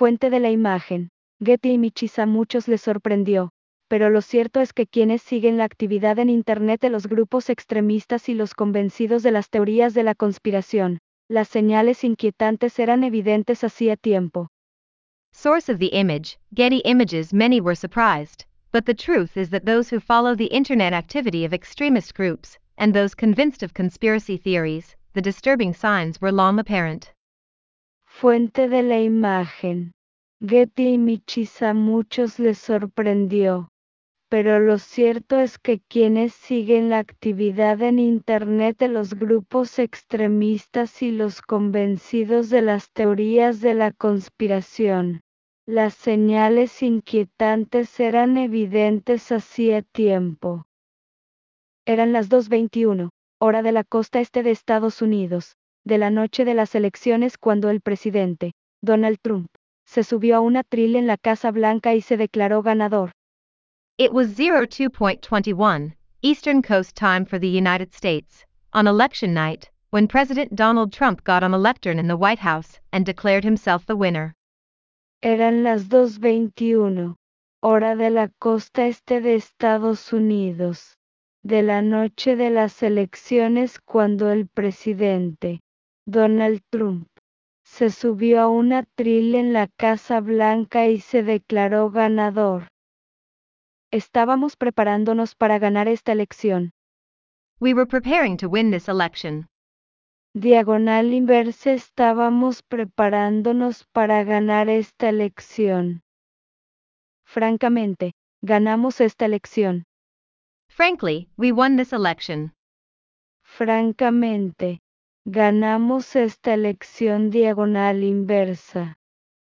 Fuente de la imagen. Getty Images. A muchos les sorprendió, pero lo cierto es que quienes siguen la actividad en Internet de los grupos extremistas y los convencidos de las teorías de la conspiración, las señales inquietantes eran evidentes hacía tiempo. Source of the image, Getty Images. Many were surprised, but the truth is that those who follow the internet activity of extremist groups, and those convinced of conspiracy theories, the disturbing signs were long apparent. Fuente de la imagen. Getty Images. A muchos les sorprendió, pero lo cierto es que quienes siguen la actividad en Internet de los grupos extremistas y los convencidos de las teorías de la conspiración, las señales inquietantes eran evidentes hacía tiempo. Eran las 2:21, hora de la costa este de Estados Unidos, de la noche de las elecciones, cuando el presidente, Donald Trump, se subió a un atril en la Casa Blanca y se declaró ganador. It was 02:21, Eastern Coast time for the United States, on election night, when President Donald Trump got on a lectern in the White House and declared himself the winner. Eran las 2:21, hora de la costa este de Estados Unidos, de la noche de las elecciones, cuando el presidente, Donald Trump, se subió a un atril en la Casa Blanca y se declaró ganador. Estábamos preparándonos para ganar esta elección. We were preparing to win this election. Diagonal inversa. Estábamos preparándonos para ganar esta elección. Francamente, ganamos esta elección. Frankly, we won this election. Francamente, ganamos esta elección. Diagonal inversa.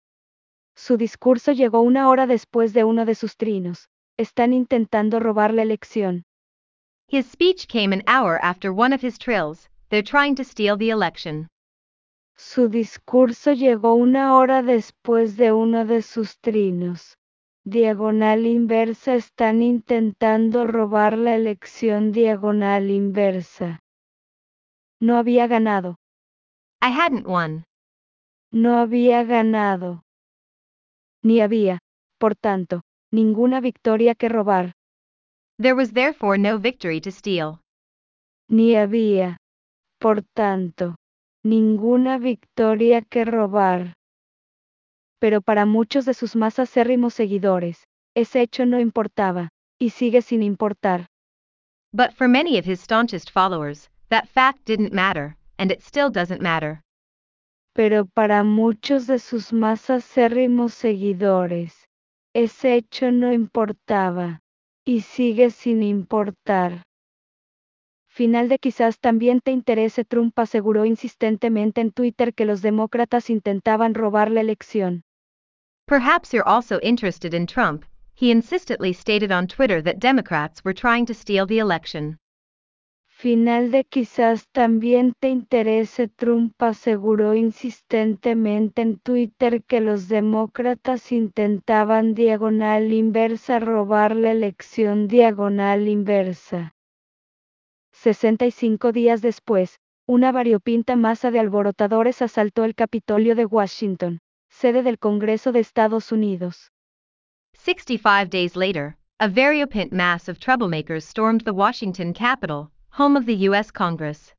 Su discurso llegó una hora después de uno de sus trinos. Están intentando robar la elección. His speech came an hour after one of his trills. They're trying to steal the election. Su discurso llegó una hora después de uno de sus trinos. Diagonal inversa. Están intentando robar la elección. Diagonal inversa. No había ganado. I hadn't won. No había ganado. Ni había, por tanto, ninguna victoria que robar. There was therefore no victory to steal. Ni había, por tanto, ninguna victoria que robar. Pero para muchos de sus más acérrimos seguidores, ese hecho no importaba, y sigue sin importar. But for many of his staunchest followers, that fact didn't matter, and it still doesn't matter. Pero para muchos de sus más acérrimos seguidores, ese hecho no importaba, y sigue sin importar. Final de quizás también te interese. Trump aseguró insistentemente en Twitter que los demócratas intentaban robar la elección. Perhaps you're also interested in Trump. He insistently stated on Twitter that Democrats were trying to steal the election. Final de quizás también te interese. Trump aseguró insistentemente en Twitter que los demócratas intentaban. Diagonal inversa. Robar la elección. Diagonal inversa. 65 días después, una variopinta masa de alborotadores asaltó el Capitolio de Washington, sede del Congreso de Estados Unidos. 65 days later, a variopint mass of troublemakers stormed the Washington Capitol, home of the U.S. Congress.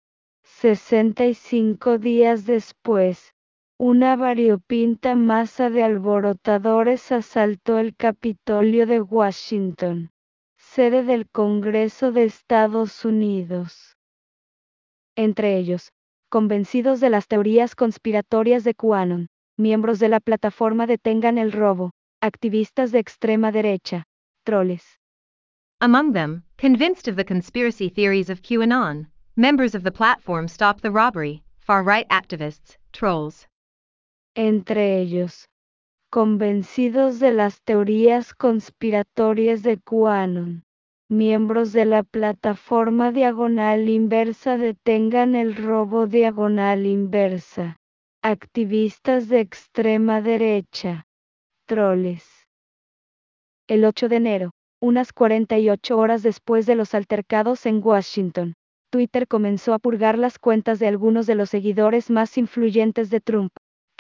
65 días después, una variopinta masa de alborotadores asaltó el Capitolio de Washington, sede del Congreso de Estados Unidos. Entre ellos, convencidos de las teorías conspiratorias de QAnon, miembros de la plataforma Detengan el Robo, activistas de extrema derecha, troles. Among them, convinced of the conspiracy theories of QAnon, members of the platform Stop the Robbery, far-right activists, trolls. Entre ellos, convencidos de las teorías conspiratorias de QAnon, miembros de la plataforma Diagonal Inversa Detengan el Robo. Diagonal Inversa, activistas de extrema derecha, troles. El 8 de enero, unas 48 horas después de los altercados en Washington, Twitter comenzó a purgar las cuentas de algunos de los seguidores más influyentes de Trump,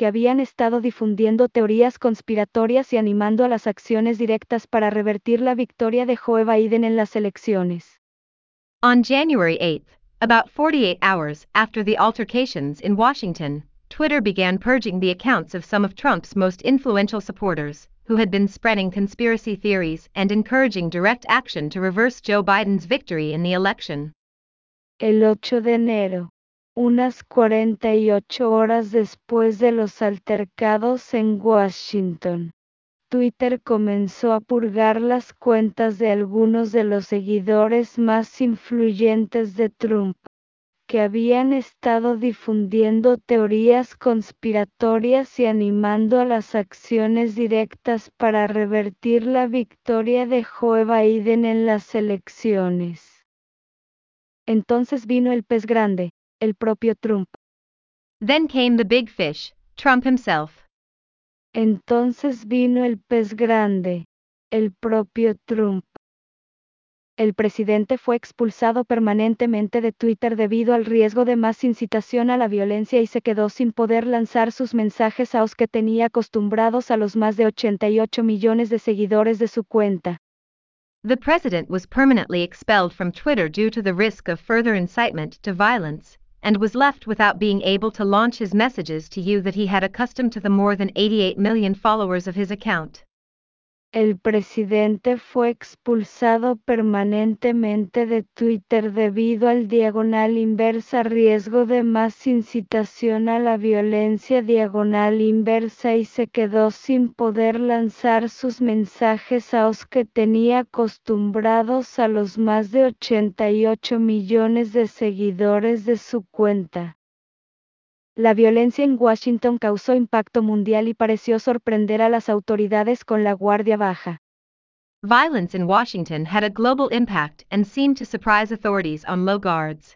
que habían estado difundiendo teorías conspiratorias y animando a las acciones directas para revertir la victoria de Joe Biden en las elecciones. On January 8, about 48 hours after the altercations in Washington, Twitter began purging the accounts of some of Trump's most influential supporters, who had been spreading conspiracy theories and encouraging direct action to reverse Joe Biden's victory in the election. El 8 de enero, unas 48 horas después de los altercados en Washington, Twitter comenzó a purgar las cuentas de algunos de los seguidores más influyentes de Trump, que habían estado difundiendo teorías conspiratorias y animando a las acciones directas para revertir la victoria de Joe Biden en las elecciones. Entonces vino el pez grande, el propio Trump. Then came the big fish, Trump himself. Entonces vino el pez grande, el propio Trump. El presidente fue expulsado permanentemente de Twitter debido al riesgo de más incitación a la violencia y se quedó sin poder lanzar sus mensajes a los que tenía acostumbrados a los más de 88 millones de seguidores de su cuenta. The president was permanently expelled from Twitter due to the risk of further incitement to violence, and was left without being able to launch his messages to you that he had accustomed to the more than 88 million followers of his account. El presidente fue expulsado permanentemente de Twitter debido al diagonal inversa riesgo de más incitación a la violencia diagonal inversa y se quedó sin poder lanzar sus mensajes a los que tenía acostumbrados a los más de 88 millones de seguidores de su cuenta. La violencia en Washington causó impacto mundial y pareció sorprender a las autoridades con la guardia baja. Violence in Washington had a global impact and seemed to surprise authorities on low guards.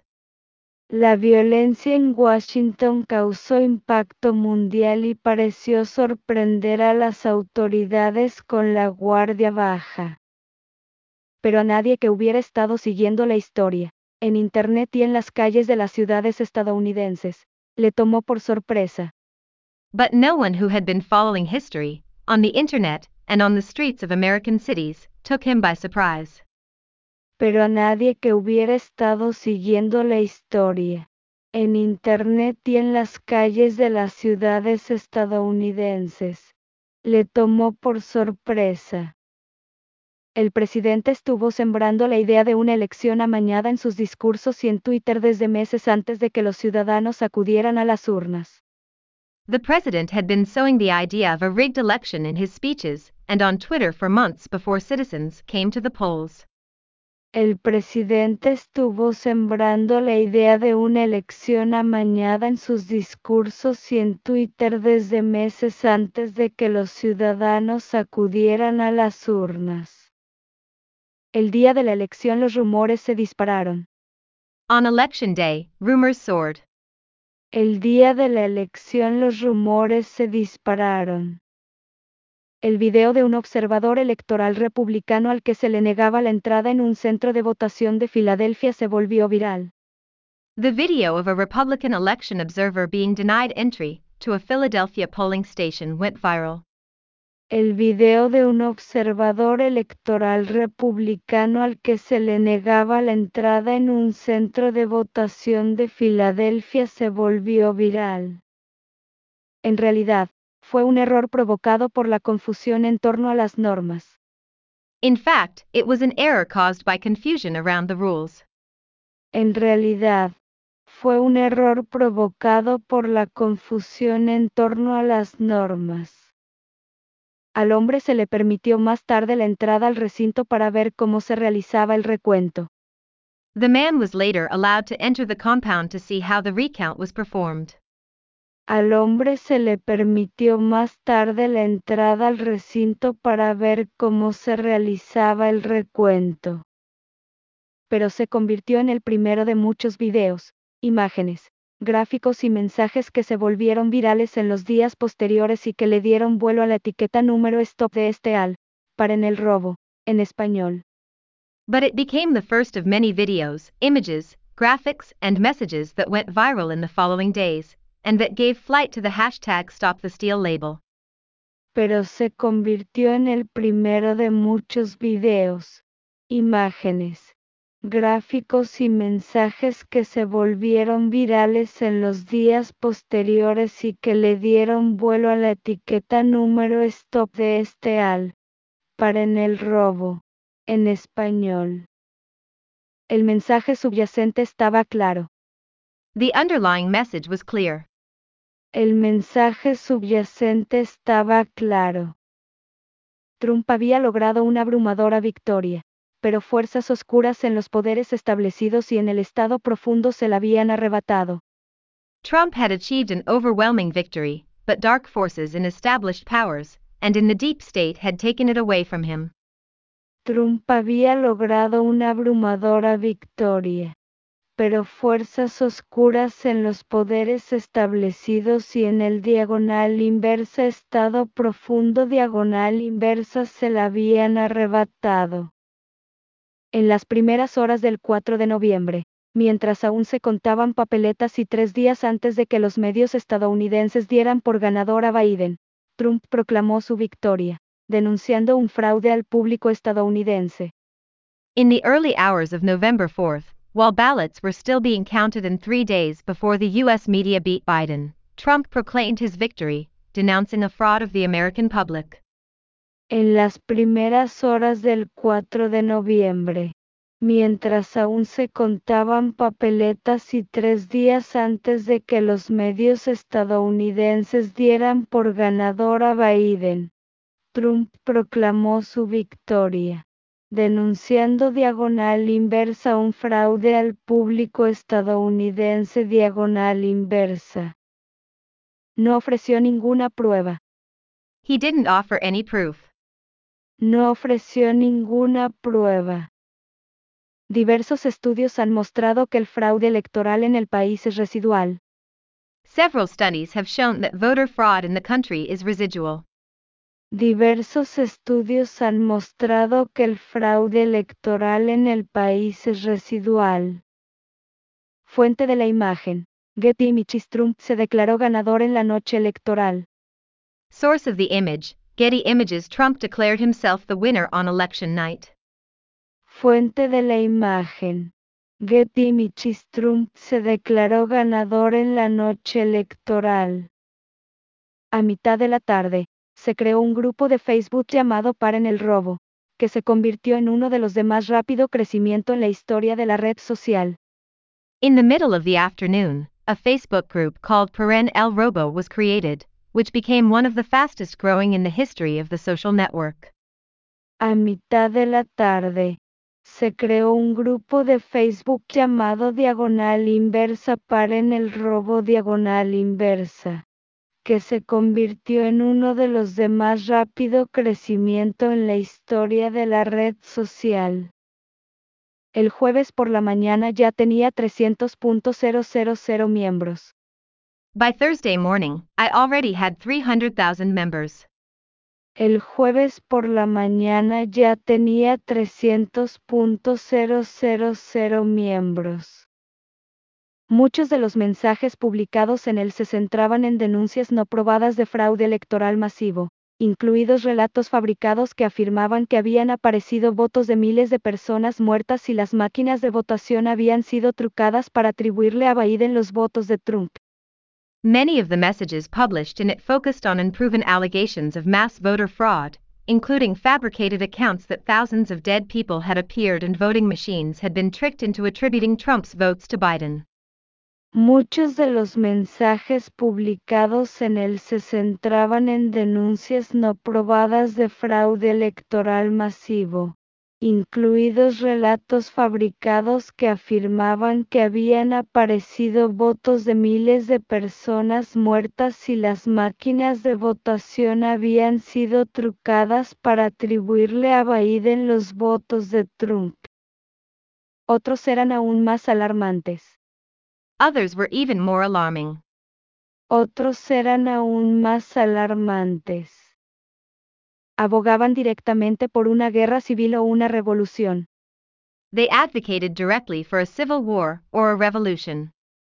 La violencia en Washington causó impacto mundial y pareció sorprender a las autoridades con la guardia baja. Pero a nadie que hubiera estado siguiendo la historia, en Internet y en las calles de las ciudades estadounidenses, le tomó por sorpresa. But no one who had been following history, on the internet, and on the streets of American cities, took him by surprise. Pero a nadie que hubiera estado siguiendo la historia, en Internet y en las calles de las ciudades estadounidenses, le tomó por sorpresa. El presidente estuvo sembrando la idea de una elección amañada en sus discursos y en Twitter desde meses antes de que los ciudadanos acudieran a las urnas. The president had been sowing the idea of a rigged election in his speeches and on Twitter for months before citizens came to the polls. El presidente estuvo sembrando la idea de una elección amañada en sus discursos y en Twitter desde meses antes de que los ciudadanos acudieran a las urnas. El día de la elección los rumores se dispararon. On election day, rumors soared. El día de la elección los rumores se dispararon. El video de un observador electoral republicano al que se le negaba la entrada en un centro de votación de Filadelfia se volvió viral. The video of a Republican election observer being denied entry to a Philadelphia polling station went viral. El video de un observador electoral republicano al que se le negaba la entrada en un centro de votación de Filadelfia se volvió viral. En realidad, fue un error provocado por la confusión en torno a las normas. In fact, it was an error caused by confusion around the rules. En realidad, fue un error provocado por la confusión en torno a las normas. Al hombre se le permitió más tarde la entrada al recinto para ver cómo se realizaba el recuento. The man was later allowed to enter the compound to see how the recount was performed. Al hombre se le permitió más tarde la entrada al recinto para ver cómo se realizaba el recuento. Pero se convirtió en el primero de muchos videos, imágenes, gráficos y mensajes que se volvieron virales en los días posteriores y que le dieron vuelo a la etiqueta número stop de este al, paren el robo, en español. But it became the first of many videos, images, graphics, and messages that went viral in the following days, and that gave flight to the hashtag Stop the Steal label. Pero se convirtió en el primero de muchos videos, imágenes, gráficos y mensajes que se volvieron virales en los días posteriores y que le dieron vuelo a la etiqueta número Stop de Paren el robo, en español. El mensaje subyacente estaba claro. The underlying message was clear. El mensaje subyacente estaba claro. Trump había logrado una abrumadora victoria, pero fuerzas oscuras en los poderes establecidos y en el Estado profundo se la habían arrebatado. Trump had achieved an overwhelming victory, but dark forces in established powers, and in the deep state had taken it away from him. Trump había logrado una abrumadora victoria, pero fuerzas oscuras en los poderes establecidos y en el diagonal inversa Estado profundo diagonal inversa se la habían arrebatado. En las primeras horas del 4 de noviembre, mientras aún se contaban papeletas y 3 días antes de que los medios estadounidenses dieran por ganador a Biden, Trump proclamó su victoria, denunciando un fraude al público estadounidense. In the early hours of November 4th, while ballots were still being counted and 3 days before the U.S. media beat Biden, Trump proclaimed his victory, denouncing a fraud of the American public. En las primeras horas del 4 de noviembre, mientras aún se contaban papeletas y 3 días antes de que los medios estadounidenses dieran por ganador a Biden, Trump proclamó su victoria, denunciando diagonal inversa un fraude al público estadounidense diagonal inversa. No ofreció ninguna prueba. He didn't offer any proof. No ofreció ninguna prueba. Diversos estudios han mostrado que el fraude electoral en el país es residual. Several studies have shown that voter fraud in the country is residual. Diversos estudios han mostrado que el fraude electoral en el país es residual. Fuente de la imagen. Getty Images. Trump se declaró ganador en la noche electoral. Source of the image, Getty Images. Trump declared himself the winner on election night. Fuente de la imagen. Getty Images. Trump se declaró ganador en la noche electoral. A mitad de la tarde, se creó un grupo de Facebook llamado Paren el robo, que se convirtió en uno de los de más rápido crecimiento en la historia de la red social. In the middle of the afternoon, a Facebook group called Paren el Robo was created, which became one of the fastest growing in the history of the social network. A mitad de la tarde, se creó un grupo de Facebook llamado Diagonal Inversa Paren el robo Diagonal Inversa, que se convirtió en uno de los de más rápido crecimiento en la historia de la red social. El jueves por la mañana ya tenía 300.000 miembros. By Thursday morning, I already had 300,000 members. El jueves por la mañana ya tenía 300.000 miembros. Muchos de los mensajes publicados en él se centraban en denuncias no probadas de fraude electoral masivo, incluidos relatos fabricados que afirmaban que habían aparecido votos de miles de personas muertas y las máquinas de votación habían sido trucadas para atribuirle a Biden los votos de Trump. Many of the messages published in it focused on unproven allegations of mass voter fraud, including fabricated accounts that thousands of dead people had appeared and voting machines had been tricked into attributing Trump's votes to Biden. Muchos de los mensajes publicados en él se centraban en denuncias no probadas de fraude electoral masivo, incluidos relatos fabricados que afirmaban que habían aparecido votos de miles de personas muertas y las máquinas de votación habían sido trucadas para atribuirle a Biden los votos de Trump. Otros eran aún más alarmantes. Others were even more alarming. Otros eran aún más alarmantes. Abogaban directamente por una guerra civil o una revolución. They advocated directly for a civil war or a revolution.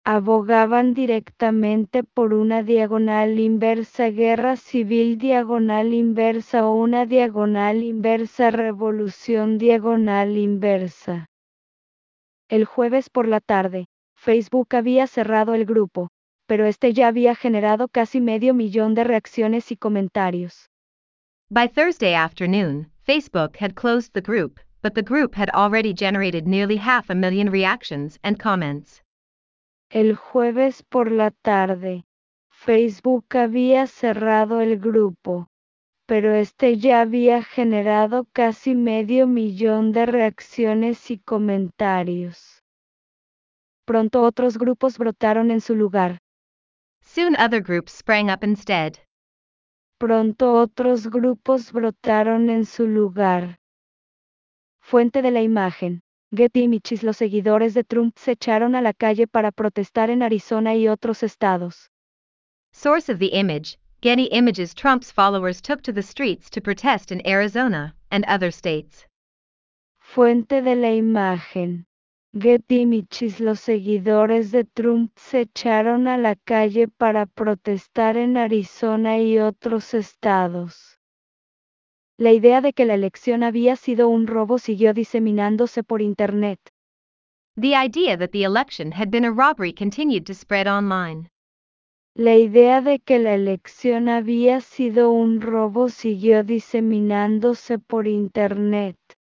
abogaban directamente por una diagonal inversa guerra civil diagonal inversa o una diagonal inversa revolución diagonal inversa. El jueves por la tarde, Facebook había cerrado el grupo, pero este ya había generado casi 500,000 de reacciones y comentarios. By Thursday afternoon, Facebook had closed the group, but the group had already generated nearly 500,000 reactions and comments. El jueves por la tarde, Facebook había cerrado el grupo, pero este ya había generado casi 500,000 de reacciones y comentarios. Pronto otros grupos brotaron en su lugar. Soon other groups sprang up instead. Pronto otros grupos brotaron en su lugar. Fuente de la imagen. Getty Images. Los seguidores de Trump se echaron a la calle para protestar en Arizona y otros estados. Source of the image, Getty Images. Trump's followers took to the streets to protest in Arizona and other states. Fuente de la imagen. Getty Images. Los seguidores de Trump se echaron a la calle para protestar en Arizona y otros estados. La idea de que la elección había sido un robo siguió diseminándose por Internet. The idea that the election had been a robbery continued to spread online. La idea de que la elección había sido un robo siguió diseminándose por Internet.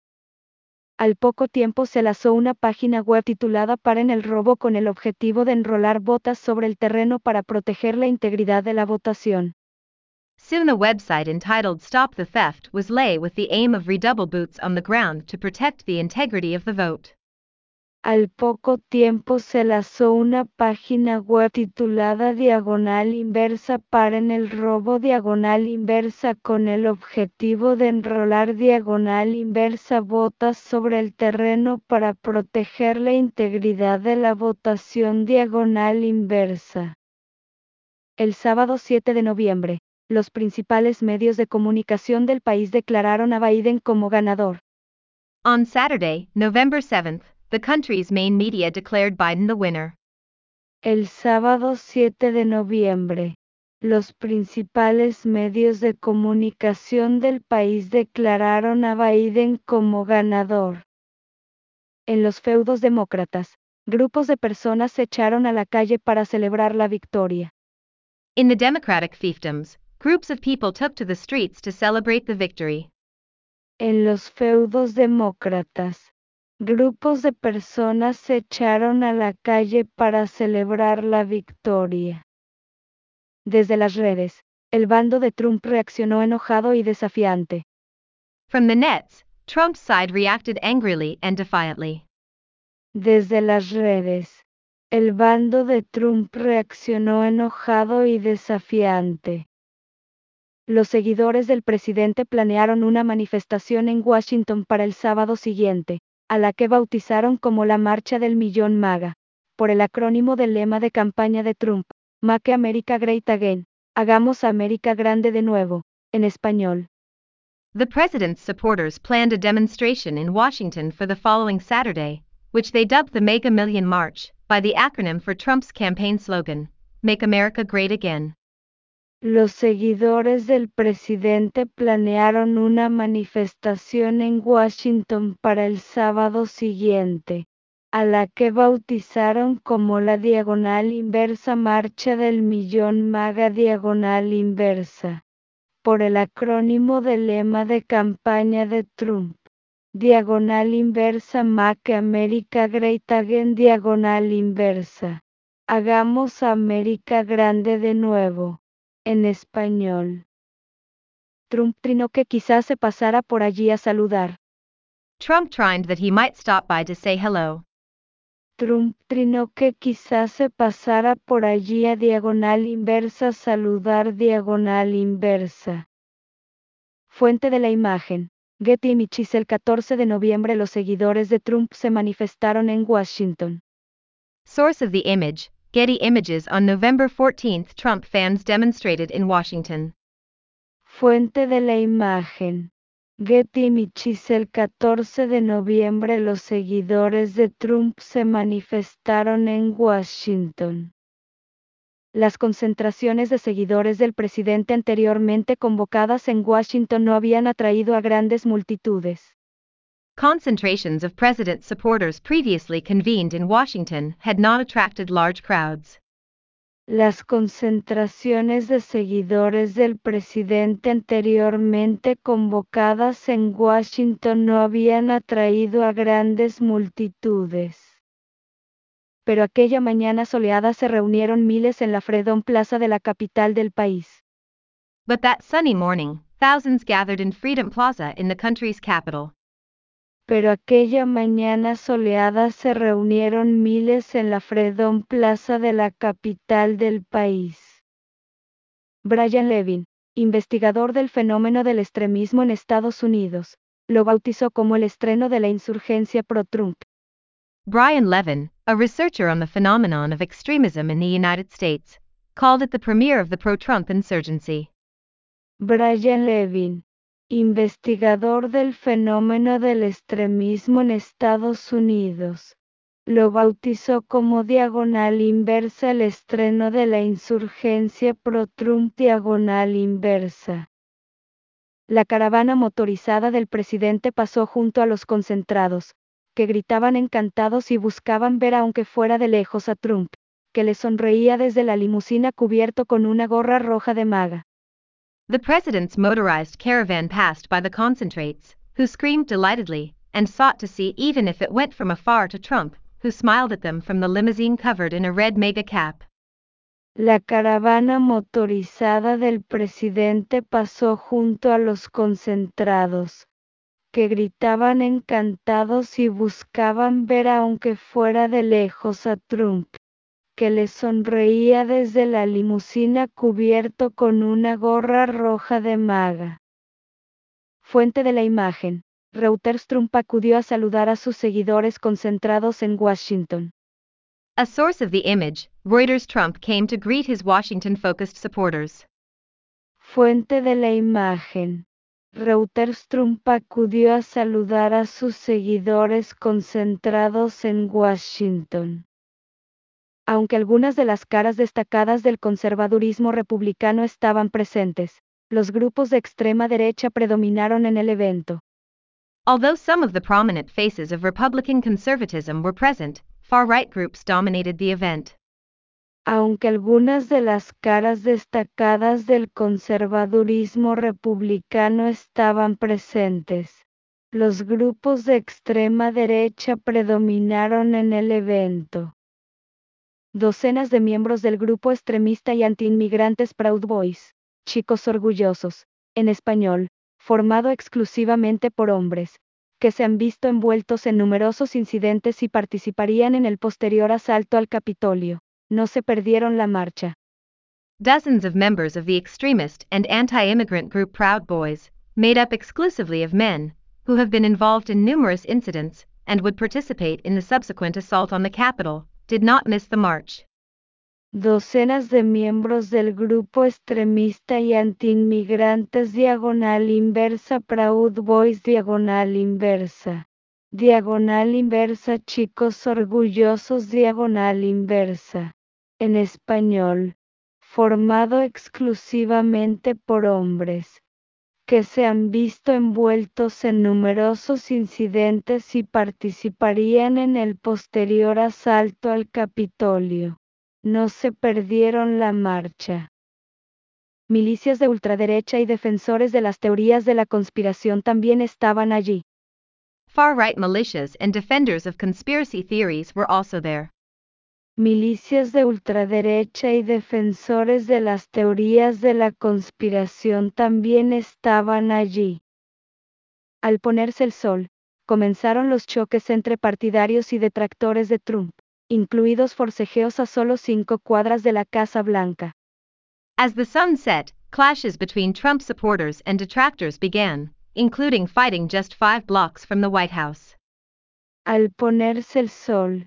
Al poco tiempo se lanzó una página web titulada Paren el robo con el objetivo de enrolar botas sobre el terreno para proteger la integridad de la votación. Soon a website entitled Stop the Theft was laid with the aim of redouble boots on the ground to protect the integrity of the vote. Al poco tiempo se lanzó una página web titulada Diagonal Inversa Paren el robo Diagonal Inversa con el objetivo de enrolar Diagonal Inversa botas sobre el terreno para proteger la integridad de la votación Diagonal Inversa. El sábado 7 de noviembre, los principales medios de comunicación del país declararon a Biden como ganador. On Saturday, November 7th, the country's main media declared Biden the winner. El sábado 7 de noviembre, los principales medios de comunicación del país declararon a Biden como ganador. En los feudos demócratas, grupos de personas se echaron a la calle para celebrar la victoria. In the Democratic fiefdoms, groups of people took to the streets to celebrate the victory. En los feudos demócratas, grupos de personas se echaron a la calle para celebrar la victoria. Desde las redes, el bando de Trump reaccionó enojado y desafiante. From the nets, Trump's side reacted angrily and defiantly. Desde las redes, el bando de Trump reaccionó enojado y desafiante. Los seguidores del presidente planearon una manifestación en Washington para el sábado siguiente, a la que bautizaron como la Marcha del Millón MAGA, por el acrónimo del lema de campaña de Trump, Make America Great Again, Hagamos América Grande de nuevo, en español. The president's supporters planned a demonstration in Washington for the following Saturday, which they dubbed the Mega Million March, by the acronym for Trump's campaign slogan, Make America Great Again. Los seguidores del presidente planearon una manifestación en Washington para el sábado siguiente, a la que bautizaron como la Diagonal Inversa Marcha del Millón MAGA Diagonal Inversa, por el acrónimo del lema de campaña de Trump, Diagonal Inversa Make America Great Again Diagonal Inversa, Hagamos América Grande de nuevo. En español. Trump trinó que quizás se pasara por allí a saludar. Trump tried that he might stop by to say hello. Trump trinó que quizás se pasara por allí a diagonal inversa saludar diagonal inversa. Fuente de la imagen. Getty Images. El 14 de noviembre los seguidores de Trump se manifestaron en Washington. Source of the image, Getty Images. On November 14th, Trump fans demonstrated in Washington. Fuente de la imagen. Getty Images. El 14 de noviembre los seguidores de Trump se manifestaron en Washington. Las concentraciones de seguidores del presidente anteriormente convocadas en Washington no habían atraído a grandes multitudes. Concentrations of President supporters previously convened in Washington had not attracted large crowds. Las concentraciones de seguidores del presidente anteriormente convocadas en Washington no habían atraído a grandes multitudes. Pero aquella mañana soleada se reunieron miles en la Freedom Plaza de la capital del país. But that sunny morning, thousands gathered in Freedom Plaza in the country's capital. Pero aquella mañana soleada se reunieron miles en la Freedom Plaza de la capital del país. Brian Levin, investigador del fenómeno del extremismo en Estados Unidos, lo bautizó como el estreno de la insurgencia pro-Trump. Brian Levin, a researcher on the phenomenon of extremism in the United States, called it the premiere of the pro-Trump insurgency. Brian Levin, investigador del fenómeno del extremismo en Estados Unidos, lo bautizó como diagonal inversa, el estreno de la insurgencia pro-Trump diagonal inversa. La caravana motorizada del presidente pasó junto a los concentrados, que gritaban encantados y buscaban ver aunque fuera de lejos a Trump, que le sonreía desde la limusina cubierto con una gorra roja de MAGA. The president's motorized caravan passed by the concentrates, who screamed delightedly, and sought to see even if it went from afar to Trump, who smiled at them from the limousine covered in a red MAGA cap. La caravana motorizada del presidente pasó junto a los concentrados, que gritaban encantados y buscaban ver aunque fuera de lejos a Trump, que le sonreía desde la limusina cubierto con una gorra roja de MAGA. Fuente de la imagen. Reuters. Trump acudió a saludar a sus seguidores concentrados en Washington. A source of the image, Reuters. Trump came to greet his Washington-focused supporters. Fuente de la imagen. Reuters. Trump acudió a saludar a sus seguidores concentrados en Washington. Aunque algunas de las caras destacadas del conservadurismo republicano estaban presentes, los grupos de extrema derecha predominaron en el evento. Although some of the prominent faces of Republican conservatism were present, far-right groups dominated the event. Aunque algunas de las caras destacadas del conservadurismo republicano estaban presentes, los grupos de extrema derecha predominaron en el evento. Docenas de miembros del grupo extremista y antiinmigrantes Proud Boys, Chicos Orgullosos, en español, formado exclusivamente por hombres, que se han visto envueltos en numerosos incidentes y participarían en el posterior asalto al Capitolio, no se perdieron la marcha. Dozens of members of the extremist and anti-immigrant group Proud Boys, made up exclusively of men, who have been involved in numerous incidents, and would participate in the subsequent assault on the Capitol, did not miss the march. Docenas de miembros del grupo extremista y antiinmigrantes diagonal inversa Proud Boys diagonal inversa. Diagonal inversa Chicos Orgullosos diagonal inversa. En español. Formado exclusivamente por hombres, que se han visto envueltos en numerosos incidentes y participarían en el posterior asalto al Capitolio. No se perdieron la marcha. Milicias de ultraderecha y defensores de las teorías de la conspiración también estaban allí. Far-right militias and defenders of conspiracy theories were also there. Milicias de ultraderecha y defensores de las teorías de la conspiración también estaban allí. Al ponerse el sol, comenzaron los choques entre partidarios y detractores de Trump, incluidos forcejeos a solo 5 cuadras de la Casa Blanca. As the sun set, clashes between Trump supporters and detractors began, including fighting just 5 blocks from the White House. Al ponerse el sol,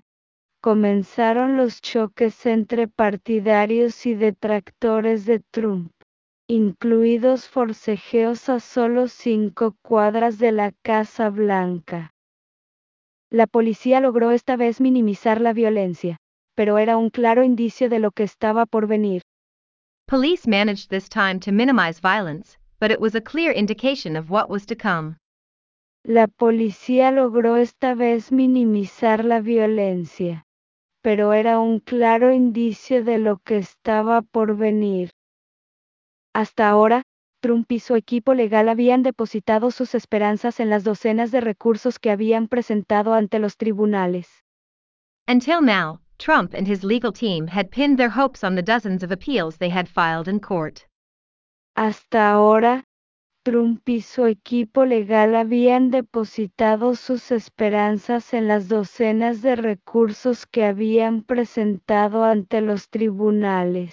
comenzaron los choques entre partidarios y detractores de Trump, incluidos forcejeos a solo 5 cuadras de la Casa Blanca. La policía logró esta vez minimizar la violencia, pero era un claro indicio de lo que estaba por venir. Police managed this time to minimize violence, but it was a clear indication of what was to come. La policía logró esta vez minimizar la violencia, pero era un claro indicio de lo que estaba por venir. Hasta ahora, Trump y su equipo legal habían depositado sus esperanzas en las docenas de recursos que habían presentado ante los tribunales. Until now, Trump and his legal team had pinned their hopes on the dozens of appeals they had filed in court. Hasta ahora, Trump y su equipo legal habían depositado sus esperanzas en las docenas de recursos que habían presentado ante los tribunales.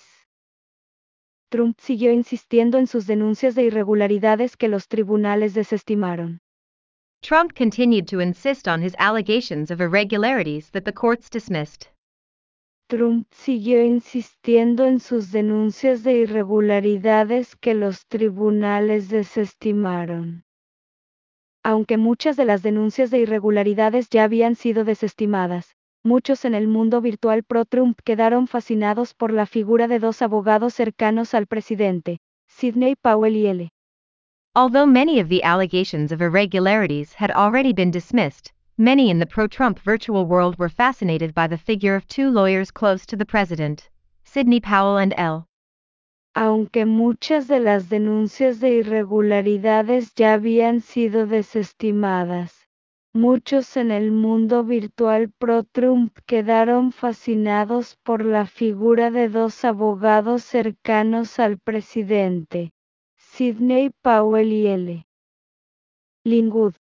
Trump siguió insistiendo en sus denuncias de irregularidades que los tribunales desestimaron. Trump continued to insist on his allegations of irregularities that the courts dismissed. Trump siguió insistiendo en sus denuncias de irregularidades que los tribunales desestimaron. Aunque muchas de las denuncias de irregularidades ya habían sido desestimadas, muchos en el mundo virtual pro-Trump quedaron fascinados por la figura de dos abogados cercanos al presidente, Sidney Powell y L. Although many of the allegations of irregularities had already been dismissed, many in the pro-Trump virtual world were fascinated by the figure of two lawyers close to the president, Sidney Powell and L. Aunque muchas de las denuncias de irregularidades ya habían sido desestimadas, muchos en el mundo virtual pro-Trump quedaron fascinados por la figura de dos abogados cercanos al presidente, Sidney Powell y L. Lin Wood.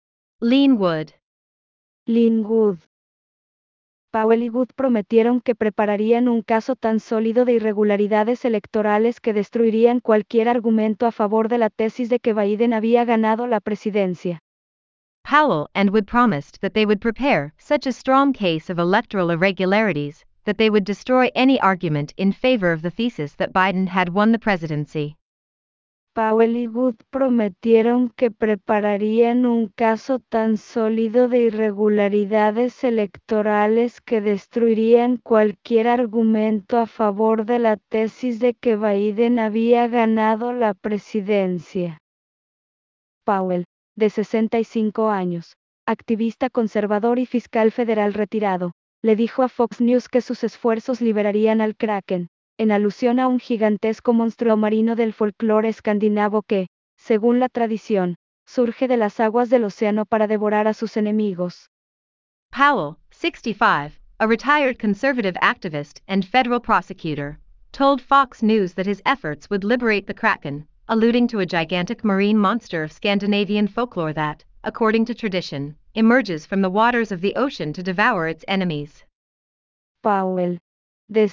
Powell y Wood prometieron que prepararían un caso tan sólido de irregularidades electorales que destruirían cualquier argumento a favor de la tesis de que Biden había ganado la presidencia. Powell and Wood promised that they would prepare such a strong case of electoral irregularities that they would destroy any argument in favor of the thesis that Biden had won the presidency. Powell y Wood prometieron que prepararían un caso tan sólido de irregularidades electorales que destruirían cualquier argumento a favor de la tesis de que Biden había ganado la presidencia. Powell, de 65 años, activista conservador y fiscal federal retirado, le dijo a Fox News que sus esfuerzos liberarían al Kraken, en alusión a un gigantesco monstruo marino del folclore escandinavo que, según la tradición, surge de las aguas del océano para devorar a sus enemigos. Powell, 65, a retired conservative activist and federal prosecutor, told Fox News that his efforts would liberate the Kraken, alluding to a gigantic marine monster of Scandinavian folklore that, according to tradition, emerges from the waters of the ocean to devour its enemies. Powell, de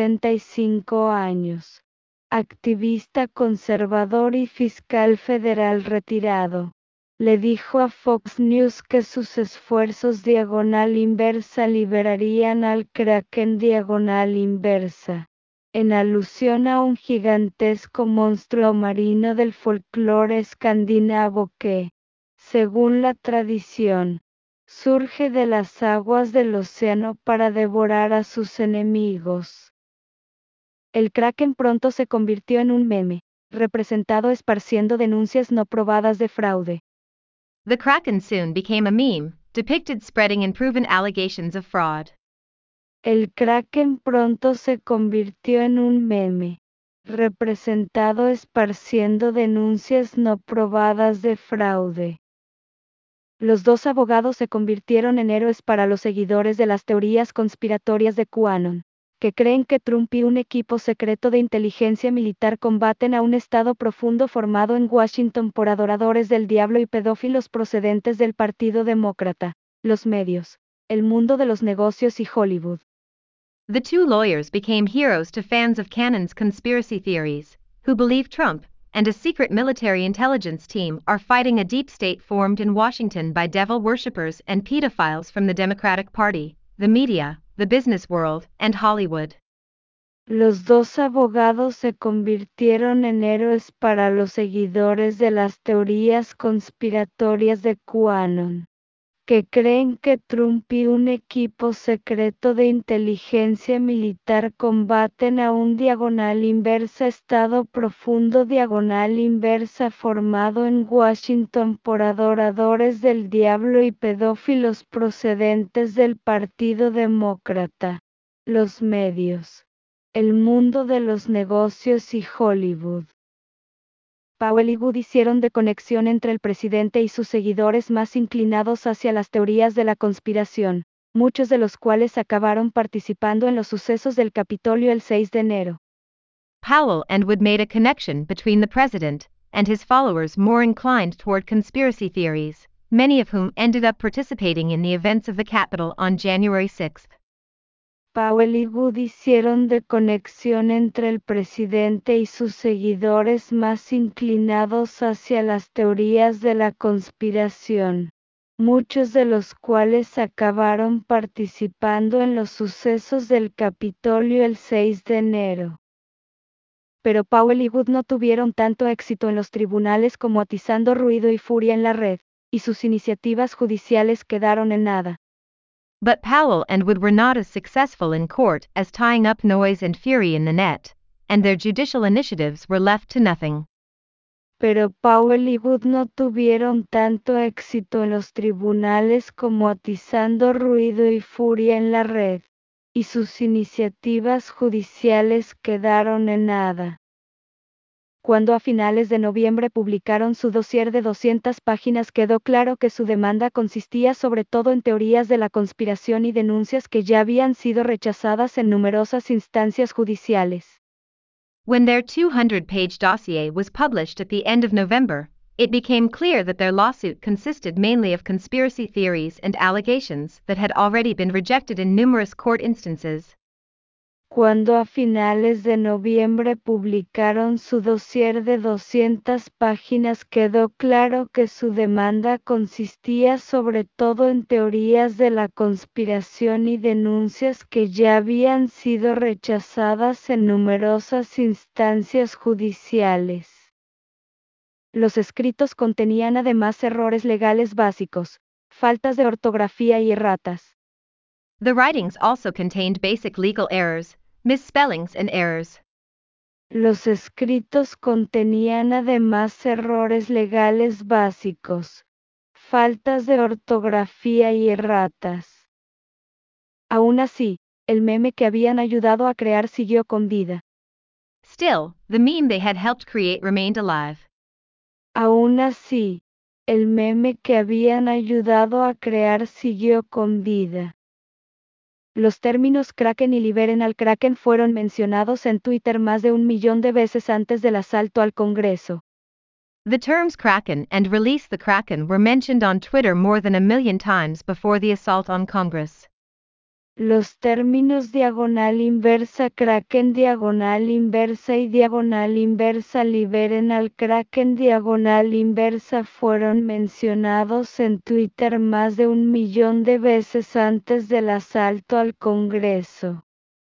65 años, activista conservador y fiscal federal retirado, le dijo a Fox News que sus esfuerzos diagonal inversa liberarían al Kraken diagonal inversa, en alusión a un gigantesco monstruo marino del folclore escandinavo que, según la tradición, surge de las aguas del océano para devorar a sus enemigos. El Kraken pronto se convirtió en un meme, representado esparciendo denuncias no probadas de fraude. The Kraken soon became a meme, depicted spreading unproven allegations of fraud. El Kraken pronto se convirtió en un meme, representado esparciendo denuncias no probadas de fraude. Los dos abogados se convirtieron en héroes para los seguidores de las teorías conspiratorias de QAnon, que creen que Trump y un equipo secreto de inteligencia militar combaten a un estado profundo formado en Washington por adoradores del diablo y pedófilos procedentes del Partido Demócrata, los medios, el mundo de los negocios y Hollywood. The two lawyers became heroes to fans of Cannon's conspiracy theories, who believe Trump and a secret military intelligence team are fighting a deep state formed in Washington by devil worshippers and pedophiles from the Democratic Party, the media, the business world, and Hollywood. Los dos abogados se convirtieron en héroes para los seguidores de las teorías conspiratorias de QAnon, que creen que Trump y un equipo secreto de inteligencia militar combaten a un diagonal inversa estado profundo diagonal inversa formado en Washington por adoradores del diablo y pedófilos procedentes del Partido Demócrata, los medios, el mundo de los negocios y Hollywood. Powell y Wood hicieron de conexión entre el presidente y sus seguidores más inclinados hacia las teorías de la conspiración, muchos de los cuales acabaron participando en los sucesos del Capitolio el 6 de enero. Powell and Wood made a connection between the president and his followers more inclined toward conspiracy theories, many of whom ended up participating in the events of the Capitol on January 6. Powell y Wood hicieron de conexión entre el presidente y sus seguidores más inclinados hacia las teorías de la conspiración, muchos de los cuales acabaron participando en los sucesos del Capitolio el 6 de enero. Pero Powell y Wood no tuvieron tanto éxito en los tribunales como atizando ruido y furia en la red, y sus iniciativas judiciales quedaron en nada. But Powell and Wood were not as successful in court as tying up noise and fury in the net, and their judicial initiatives were left to nothing. Pero Powell y Wood no tuvieron tanto éxito en los tribunales como atizando ruido y furia en la red, y sus iniciativas judiciales quedaron en nada. Cuando a finales de noviembre publicaron su dossier de 200 páginas, quedó claro que su demanda consistía sobre todo en teorías de la conspiración y denuncias que ya habían sido rechazadas en numerosas instancias judiciales. When their 200-page dossier was published at the end of November, it became clear that their lawsuit consisted mainly of conspiracy theories and allegations that had already been rejected in numerous court instances. Cuando a finales de noviembre publicaron su dossier de 200 páginas, quedó claro que su demanda consistía sobre todo en teorías de la conspiración y denuncias que ya habían sido rechazadas en numerosas instancias judiciales. Los escritos contenían además errores legales básicos, faltas de ortografía y erratas. The writings also contained basic legal errors, misspellings and errors. Los escritos contenían además errores legales básicos, faltas de ortografía y erratas. Aún así, el meme que habían ayudado a crear siguió con vida. Still, the meme they had helped create remained alive. Aún así, el meme que habían ayudado a crear siguió con vida. Los términos Kraken y liberen al Kraken fueron mencionados en Twitter más de 1 millón de veces antes del asalto al Congreso. The terms Kraken and release the Kraken were mentioned on Twitter more than 1 million times before the assault on Congress. Los términos diagonal inversa Kraken diagonal inversa y diagonal inversa liberen al Kraken diagonal inversa fueron mencionados en Twitter más de 1 millón de veces antes del asalto al Congreso.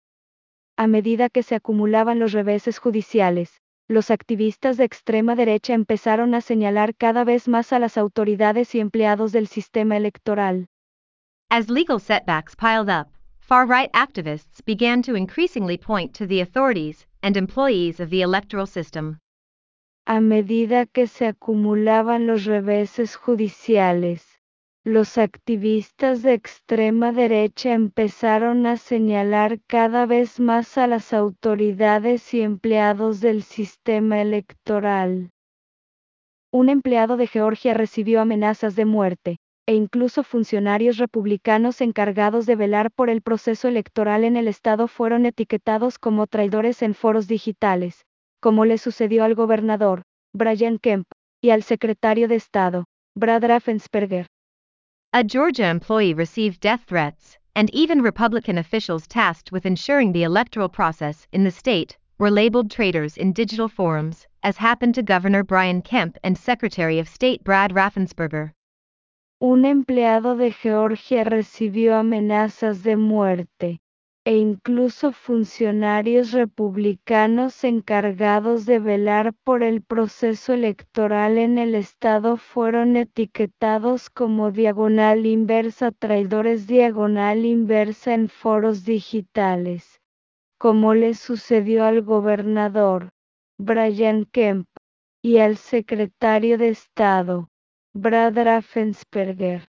A medida que se acumulaban los reveses judiciales, los activistas de extrema derecha empezaron a señalar cada vez más a las autoridades y empleados del sistema electoral. As legal setbacks piled up, far-right activists began to increasingly point to the authorities and employees of the electoral system. A medida que se acumulaban los reveses judiciales, los activistas de extrema derecha empezaron a señalar cada vez más a las autoridades y empleados del sistema electoral. Un empleado de Georgia recibió amenazas de muerte, e incluso funcionarios republicanos encargados de velar por el proceso electoral en el estado fueron etiquetados como traidores en foros digitales, como le sucedió al gobernador, Brian Kemp, y al secretario de Estado, Brad Raffensperger. A Georgia employee received death threats, and even Republican officials tasked with ensuring the electoral process in the state were labeled traitors in digital forums, as happened to Governor Brian Kemp and Secretary of State Brad Raffensperger. Un empleado de Georgia recibió amenazas de muerte, e incluso funcionarios republicanos encargados de velar por el proceso electoral en el estado fueron etiquetados como diagonal inversa traidores diagonal inversa en foros digitales, como le sucedió al gobernador, Brian Kemp, y al secretario de Estado, Brad Raffensperger.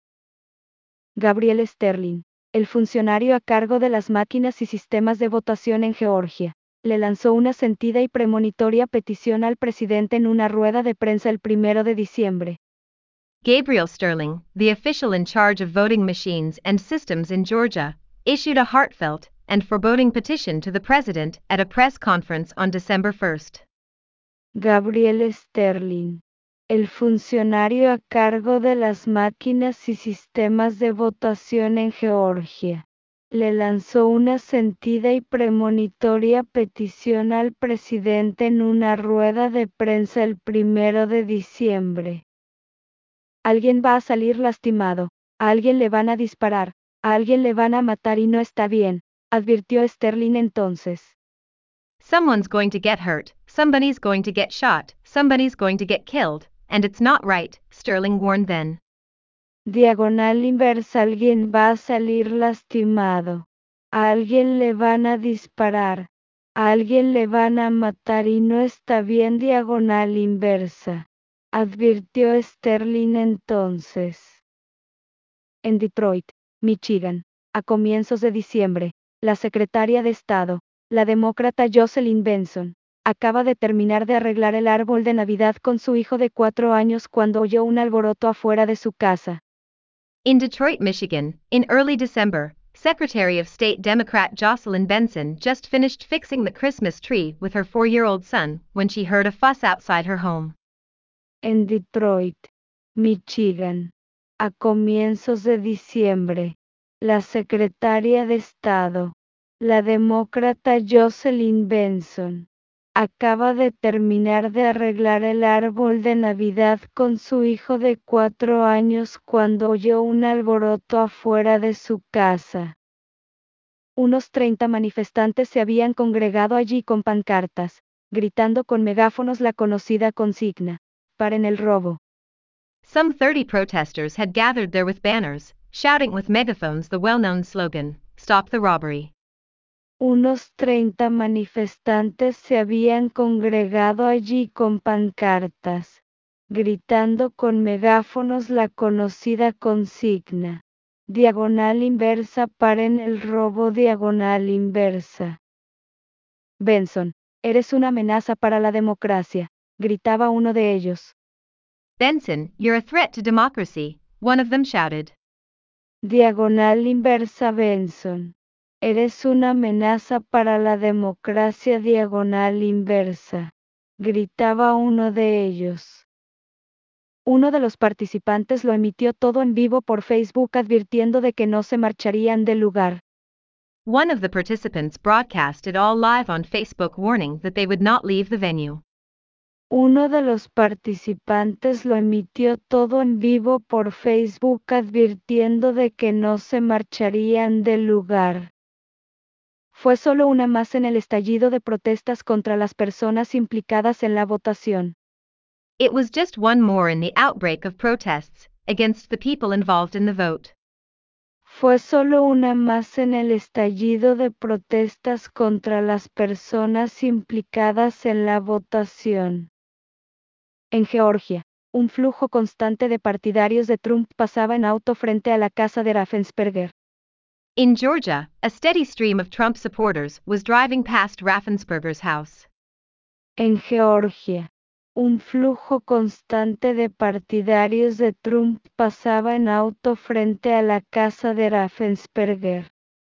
Gabriel Sterling, el funcionario a cargo de las máquinas y sistemas de votación en Georgia, le lanzó una sentida y premonitoria petición al presidente en una rueda de prensa el 1 de diciembre. Gabriel Sterling, the official in charge of voting machines and systems in Georgia, issued a heartfelt and foreboding petition to the president at a press conference on December 1. Gabriel Sterling, el funcionario a cargo de las máquinas y sistemas de votación en Georgia, le lanzó una sentida y premonitoria petición al presidente en una rueda de prensa el 1 de diciembre. Alguien va a salir lastimado, a alguien le van a disparar, a alguien le van a matar y no está bien, advirtió Sterling entonces. Someone's going to get hurt, somebody's going to get shot, somebody's going to get killed, and it's not right, Sterling warned then. Diagonal inversa, alguien va a salir lastimado, a alguien le van a disparar, a alguien le van a matar y no está bien diagonal inversa, advirtió Sterling entonces. En Detroit, Michigan, a comienzos de diciembre, la secretaria de Estado, la demócrata Jocelyn Benson, acaba de terminar de arreglar el árbol de Navidad con su hijo de 4 años cuando oyó un alboroto afuera de su casa. In Detroit, Michigan, in early December, Secretary of State Democrat Jocelyn Benson just finished fixing the Christmas tree with her 4-year-old son when she heard a fuss outside her home. En Detroit, Michigan, a comienzos de diciembre, la secretaria de Estado, la demócrata Jocelyn Benson, acaba de terminar de arreglar el árbol de Navidad con su hijo de 4 años cuando oyó un alboroto afuera de su casa. Unos 30 manifestantes se habían congregado allí con pancartas, gritando con megáfonos la conocida consigna: "Paren el robo". Some 30 protesters had gathered there with banners, shouting with megaphones the well-known slogan, "Stop the robbery." Unos 30 manifestantes se habían congregado allí con pancartas, gritando con megáfonos la conocida consigna: diagonal inversa, paren el robo, diagonal inversa. Benson, eres una amenaza para la democracia, gritaba uno de ellos. Benson, you're a threat to democracy, one of them shouted. Diagonal inversa, Benson. Eres una amenaza para la democracia, diagonal inversa, gritaba uno de ellos. Uno de los participantes lo emitió todo en vivo por Facebook advirtiendo de que no se marcharían del lugar. One of the participants broadcast it all live on Facebook warning that they would not leave the venue. Uno de los participantes lo emitió todo en vivo por Facebook advirtiendo de que no se marcharían del lugar. Fue solo una más en el estallido de protestas contra las personas implicadas en la votación. It was just one more in the outbreak of protests against the people involved in the vote. Fue solo una más en el estallido de protestas contra las personas implicadas en la votación. En Georgia, un flujo constante de partidarios de Trump pasaba en auto frente a la casa de Raffensperger. In Georgia, a steady stream of Trump supporters was driving past Raffensperger's house. En Georgia, un flujo constante de partidarios de Trump pasaba en auto frente a la casa de Raffensperger.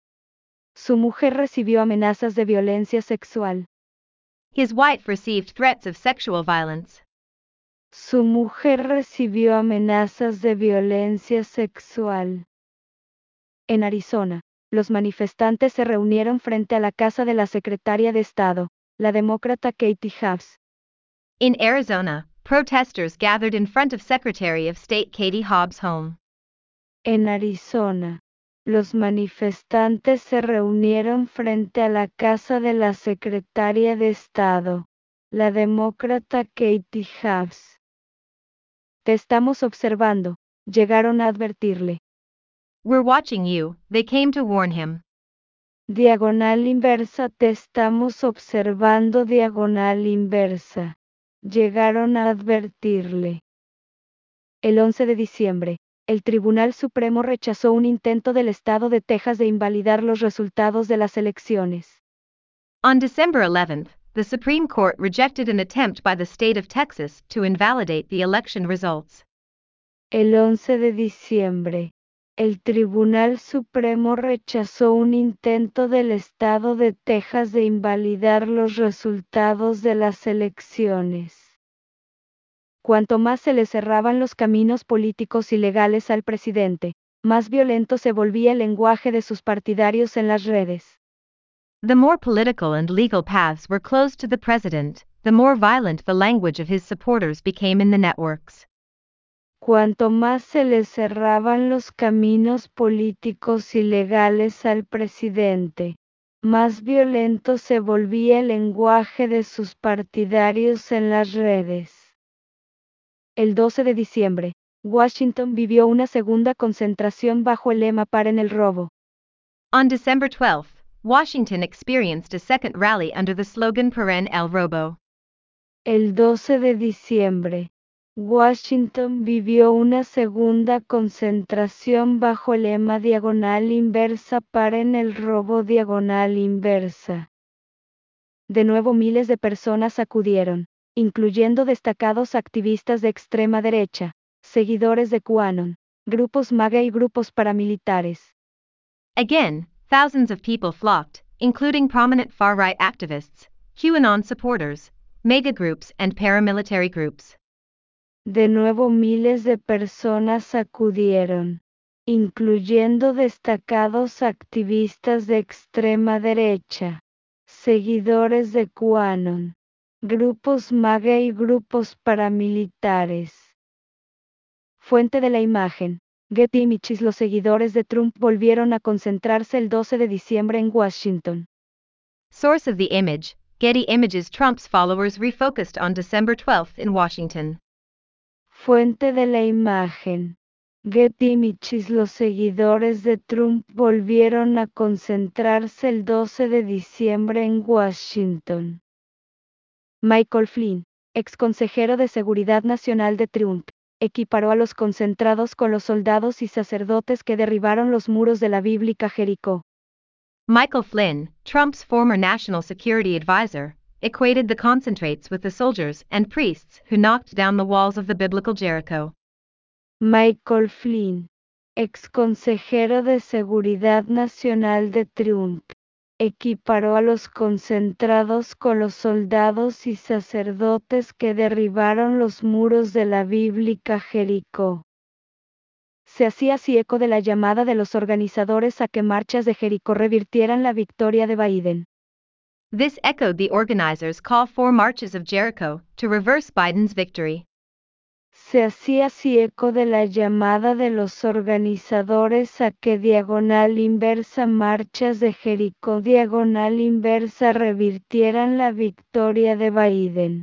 Su mujer recibió amenazas de violencia sexual. His wife received threats of sexual violence. Su mujer recibió amenazas de violencia sexual. En Arizona, los manifestantes se reunieron frente a la casa de la secretaria de Estado, la demócrata Katie Hobbs. In Arizona, protesters gathered in front of Secretary of State Katie Hobbs' home. En Arizona, los manifestantes se reunieron frente a la casa de la secretaria de Estado, la demócrata Katie Hobbs. Te estamos observando, llegaron a advertirle. We're watching you, they came to warn him. Diagonal inversa. Te estamos observando. Diagonal inversa. Llegaron a advertirle. El 11 de diciembre, el Tribunal Supremo rechazó un intento del Estado de Texas de invalidar los resultados de las elecciones. On December 11th, the Supreme Court rejected an attempt by the state of Texas to invalidate the election results. El 11 de diciembre, el Tribunal Supremo rechazó un intento del Estado de Texas de invalidar los resultados de las elecciones. Cuanto más se le cerraban los caminos políticos y legales al presidente, más violento se volvía el lenguaje de sus partidarios en las redes. The more political and legal paths were closed to the president, the more violent the language of his supporters became in the networks. Cuanto más se le cerraban los caminos políticos y legales al presidente, más violento se volvía el lenguaje de sus partidarios en las redes. El 12 de diciembre, Washington vivió una segunda concentración bajo el lema "Paren el robo". On December 12th, Washington experienced a second rally under the slogan Paren el robo. El 12 de diciembre, Washington vivió una segunda concentración bajo el lema diagonal inversa "Paren el robo". Diagonal inversa. De nuevo miles de personas acudieron, incluyendo destacados activistas de extrema derecha, seguidores de QAnon, grupos MAGA y grupos paramilitares. Again, thousands of people flocked, including prominent far-right activists, QAnon supporters, mega groups and paramilitary groups. De nuevo miles de personas acudieron, incluyendo destacados activistas de extrema derecha, seguidores de QAnon, grupos MAGA y grupos paramilitares. Fuente de la imagen, Getty Images. Los seguidores de Trump volvieron a concentrarse el 12 de diciembre en Washington. Source of the image, Getty Images. Trump's followers refocused on December 12th in Washington. Fuente de la imagen, Getty Images. Los seguidores de Trump volvieron a concentrarse el 12 de diciembre en Washington. Michael Flynn, ex consejero de Seguridad Nacional de Trump, equiparó a los concentrados con los soldados y sacerdotes que derribaron los muros de la bíblica Jericó. Michael Flynn, Trump's former national security advisor, equated the concentrates with the soldiers and priests who knocked down the walls of the biblical Jericho. Michael Flynn, ex consejero de Seguridad Nacional de Trump, equiparó a los concentrados con los soldados y sacerdotes que derribaron los muros de la bíblica Jericó. Se hacía así eco de la llamada de los organizadores a que marchas de Jericó revirtieran la victoria de Biden. This echoed the organizers' call for marches of Jericho to reverse Biden's victory. Se hacía así eco de la llamada de los organizadores a que diagonal inversa marchas de Jericó diagonal inversa revirtieran la victoria de Biden.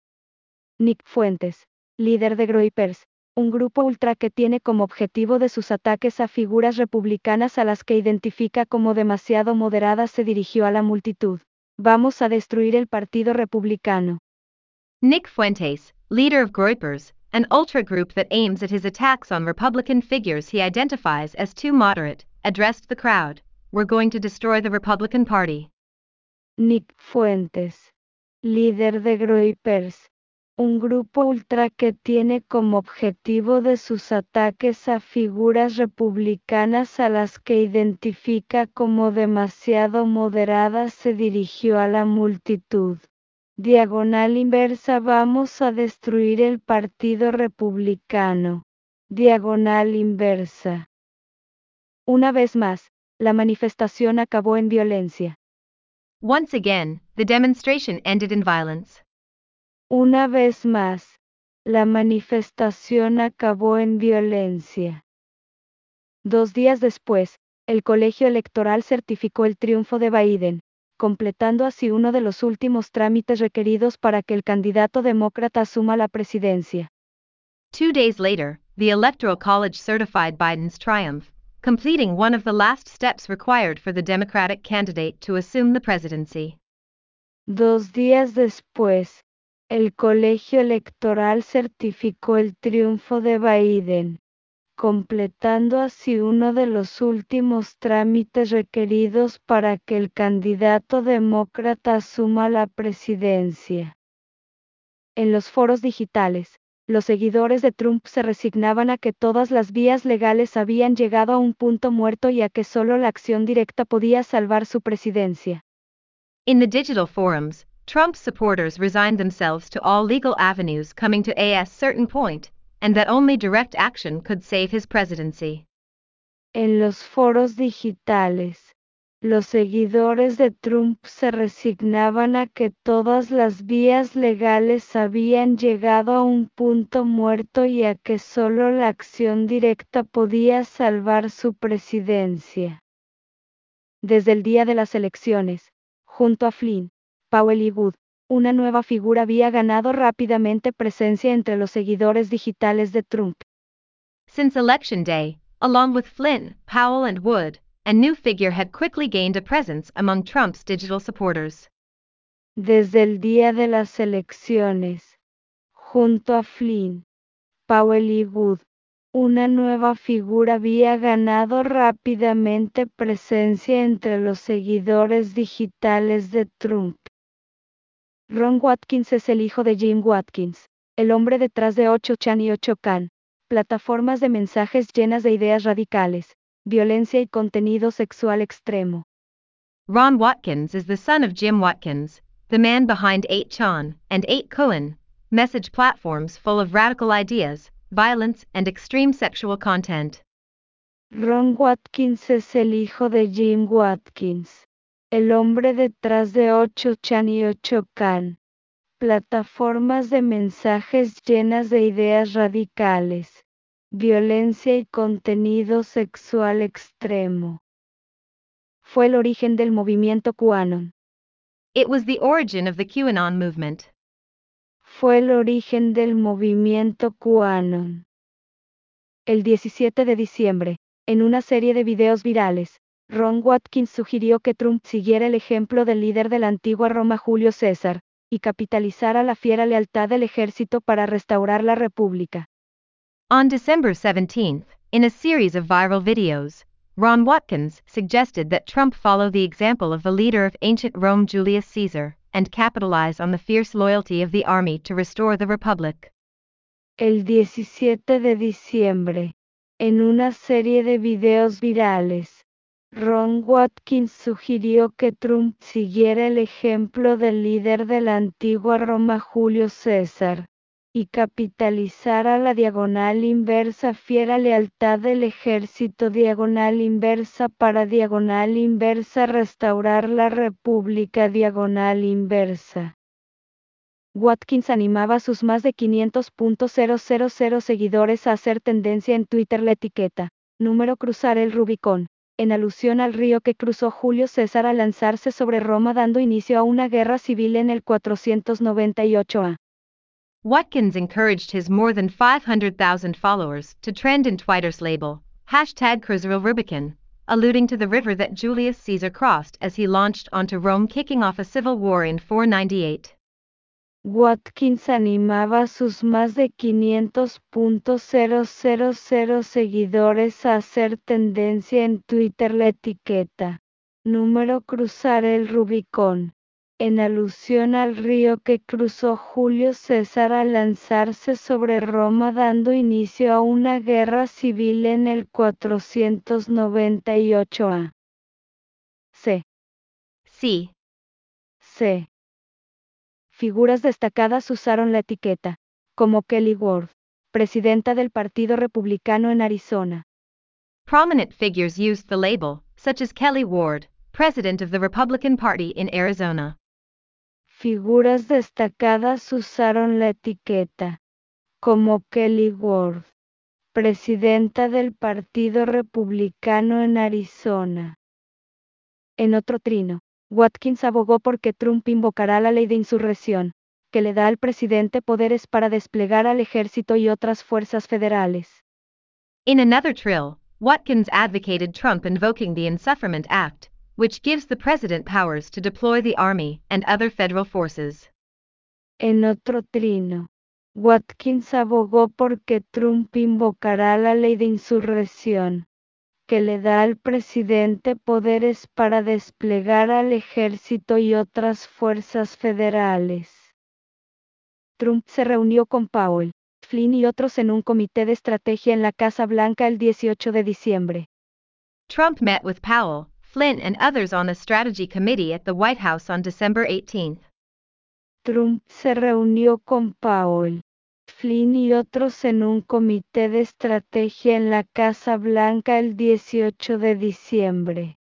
Nick Fuentes, líder de Groypers, un grupo ultra que tiene como objetivo de sus ataques a figuras republicanas a las que identifica como demasiado moderadas, se dirigió a la multitud. Vamos a destruir el Partido Republicano. Nick Fuentes, leader of Groypers, an ultra group that aims at his attacks on Republican figures he identifies as too moderate, addressed the crowd. We're going to destroy the Republican Party. Nick Fuentes, líder de Groypers, un grupo ultra que tiene como objetivo de sus ataques a figuras republicanas a las que identifica como demasiado moderadas, se dirigió a la multitud. Diagonal inversa vamos a destruir el Partido Republicano. Diagonal inversa. Una vez más, la manifestación acabó en violencia. Once again, the demonstration ended in violence. Una vez más, la manifestación acabó en violencia. 2 días después, el colegio electoral certificó el triunfo de Biden, completando así uno de los últimos trámites requeridos para que el candidato demócrata asuma la presidencia. 2 days later, the Electoral College certified Biden's triumph, completing one of the last steps required for the Democratic candidate to assume the presidency. 2 días después, el colegio electoral certificó el triunfo de Biden, completando así uno de los últimos trámites requeridos para que el candidato demócrata asuma la presidencia. En los foros digitales, los seguidores de Trump se resignaban a que todas las vías legales habían llegado a un punto muerto y a que solo la acción directa podía salvar su presidencia. In the digital forums, Trump's supporters resigned themselves to all legal avenues coming to a certain point, and that only direct action could save his presidency. En los foros digitales, los seguidores de Trump se resignaban a que todas las vías legales habían llegado a un punto muerto y a que solo la acción directa podía salvar su presidencia. Desde el día de las elecciones, junto a Flynn, Powell y Wood, una nueva figura había ganado rápidamente presencia entre los seguidores digitales de Trump. Since Election Day, along with Flynn, Powell, and Wood, a new figure had quickly gained a presence among Trump's digital supporters. Desde el día de las elecciones, junto a Flynn, Powell y Wood, una nueva figura había ganado rápidamente presencia entre los seguidores digitales de Trump. Ron Watkins es el hijo de Jim Watkins, el hombre detrás de 8chan y 8can, plataformas de mensajes llenas de ideas radicales, violencia y contenido sexual extremo. Ron Watkins is the son of Jim Watkins, the man behind 8chan and 8Cohen, message platforms full of radical ideas, violence, and extreme sexual content. Ron Watkins es el hijo de Jim Watkins, el hombre detrás de 8chan y 8can, plataformas de mensajes llenas de ideas radicales, violencia y contenido sexual extremo. Fue el origen del movimiento QAnon. It was the origin of the QAnon movement. Fue el origen del movimiento QAnon. El 17 de diciembre, en una serie de videos virales, Ron Watkins sugirió que Trump siguiera el ejemplo del líder de la antigua Roma Julio César, y capitalizara la fiera lealtad del ejército para restaurar la república. On December 17th, in a series of viral videos, Ron Watkins suggested that Trump follow the example of the leader of ancient Rome Julius Caesar, and capitalize on the fierce loyalty of the army to restore the republic. El 17 de diciembre, en una serie de videos virales, Ron Watkins sugirió que Trump siguiera el ejemplo del líder de la antigua Roma Julio César, y capitalizara la diagonal inversa fiera lealtad del ejército diagonal inversa para diagonal inversa restaurar la república diagonal inversa. Watkins animaba a sus más de 500.000 seguidores a hacer tendencia en Twitter la etiqueta, número cruzar el Rubicón, en alusión al río que cruzó Julio César al lanzarse sobre Roma dando inicio a una guerra civil en el 498 a. Watkins encouraged his more than 500,000 followers to trend in Twitter's label, #CruiserRubicon, alluding to the river that Julius Caesar crossed as he launched onto Rome, kicking off a civil war in 498. Watkins animaba a sus más de 500.000 seguidores a hacer tendencia en Twitter la etiqueta, número cruzar el Rubicón, en alusión al río que cruzó Julio César al lanzarse sobre Roma dando inicio a una guerra civil en el 498 a. C. Figuras destacadas usaron la etiqueta, como Kelly Ward, presidenta del Partido Republicano en Arizona. Prominent figures used the label, such as Kelly Ward, president of the Republican Party in Arizona. Figuras destacadas usaron la etiqueta, como Kelly Ward, vicepresidenta del Partido Republicano en Arizona. En otro trino, Watkins abogó por que Trump invocará la ley de insurrección, que le da al presidente poderes para desplegar al ejército y otras fuerzas federales. In another trill, Watkins advocated Trump invoking the Insufframent Act, which gives the president powers to deploy the Army and other federal forces. En otro trino, Watkins abogó por que Trump invocará la ley de insurrección, que le da al presidente poderes para desplegar al ejército y otras fuerzas federales. Trump se reunió con Powell, Flynn y otros en un comité de estrategia en la Casa Blanca el 18 de diciembre. Trump met with Powell, Flynn and others on a strategy committee at the White House on December 18. Trump se reunió con Powell, Flynn y otros en un comité de estrategia en la Casa Blanca el 18 de diciembre.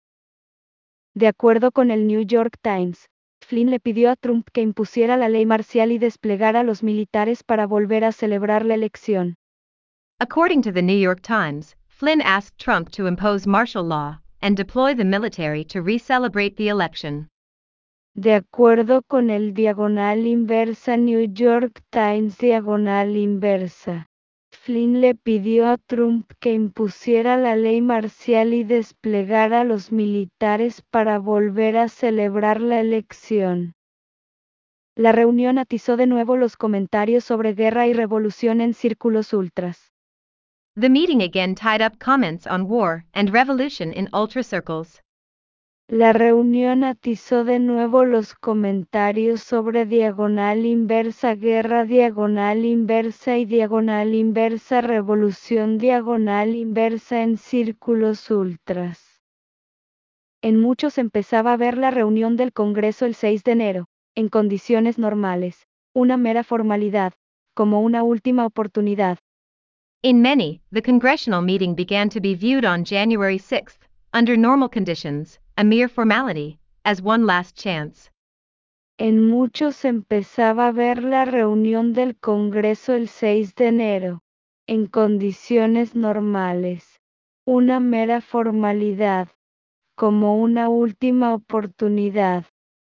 De acuerdo con el New York Times, Flynn le pidió a Trump que impusiera la ley marcial y desplegara a los militares para volver a celebrar la elección. According to the New York Times, Flynn asked Trump to impose martial law and deploy the military to re-celebrate the election. De acuerdo con el diagonal inversa New York Times diagonal inversa, Flynn le pidió a Trump que impusiera la ley marcial y desplegara a los militares para volver a celebrar la elección. La reunión atizó de nuevo los comentarios sobre guerra y revolución en círculos ultras. The meeting again tied up comments on war and revolution in ultra circles. La reunión atizó de nuevo los comentarios sobre diagonal inversa guerra diagonal inversa y diagonal inversa revolución diagonal inversa en círculos ultras. En muchos empezaba a ver la reunión del Congreso el 6 de enero, en condiciones normales, una mera formalidad, como una última oportunidad. In many, the congressional meeting began to be viewed on January 6, under normal conditions, a mere formality, as one last chance. En muchos empezaba a ver la reunión del Congreso el 6 de enero, en condiciones normales, una mera formalidad, como una última oportunidad.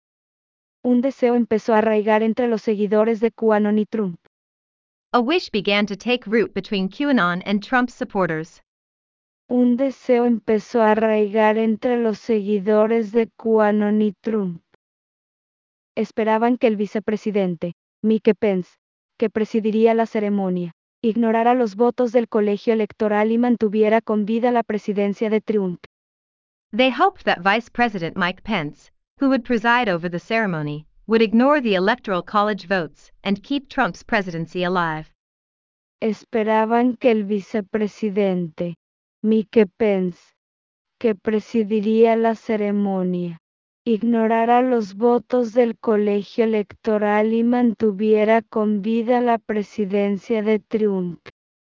Un deseo empezó a arraigar entre los seguidores de QAnon y Trump. A wish began to take root between QAnon and Trump's supporters. Un deseo empezó a arraigar entre los seguidores de QAnon y Trump. Esperaban que el vicepresidente, Mike Pence, que presidiría la ceremonia, ignorara los votos del colegio electoral y mantuviera con vida la presidencia de Trump. They hoped that Vice President Mike Pence, who would preside over the ceremony, would ignore the Electoral College votes and keep Trump's presidency alive. Esperaban que el vicepresidente, Mike Pence, que presidiría la ceremonia, ignorara los votos del colegio electoral y mantuviera con vida la presidencia de Trump.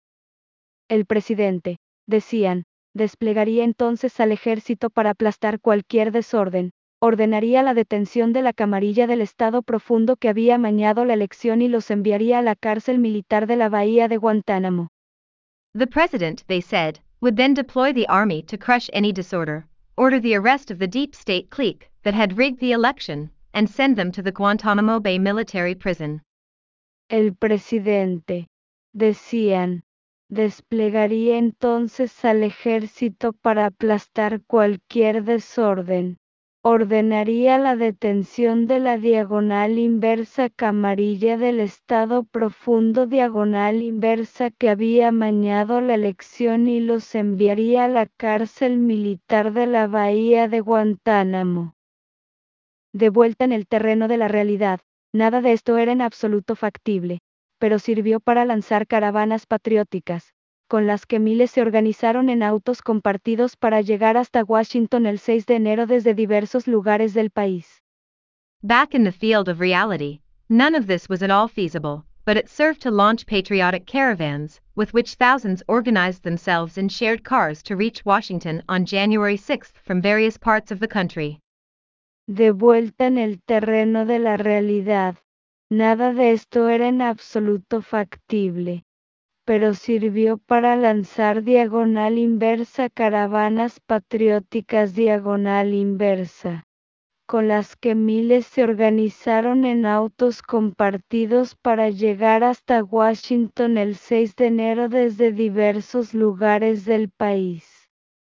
El presidente, decían, desplegaría entonces al ejército para aplastar cualquier desorden, ordenaría la detención de la camarilla del Estado Profundo que había amañado la elección y los enviaría a la cárcel militar de la bahía de Guantánamo. The president, they said, would then deploy the army to crush any disorder, order the arrest of the deep state clique that had rigged the election, and send them to the Guantanamo Bay military prison. El presidente, decían, desplegaría entonces al ejército para aplastar cualquier desorden, ordenaría la detención de la diagonal inversa camarilla del Estado Profundo diagonal inversa que había amañado la elección y los enviaría a la cárcel militar de la bahía de Guantánamo. De vuelta en el terreno de la realidad, nada de esto era en absoluto factible, pero sirvió para lanzar caravanas patrióticas, con las que miles se organizaron en autos compartidos para llegar hasta Washington el 6 de enero desde diversos lugares del país. Back in the field of reality, none of this was at all feasible, but it served to launch patriotic caravans, with which thousands organized themselves in shared cars to reach Washington on January 6 from various parts of the country. De vuelta en el terreno de la realidad, nada de esto era en absoluto factible, pero sirvió para lanzar diagonal inversa caravanas patrióticas diagonal inversa, con las que miles se organizaron en autos compartidos para llegar hasta Washington el 6 de enero desde diversos lugares del país.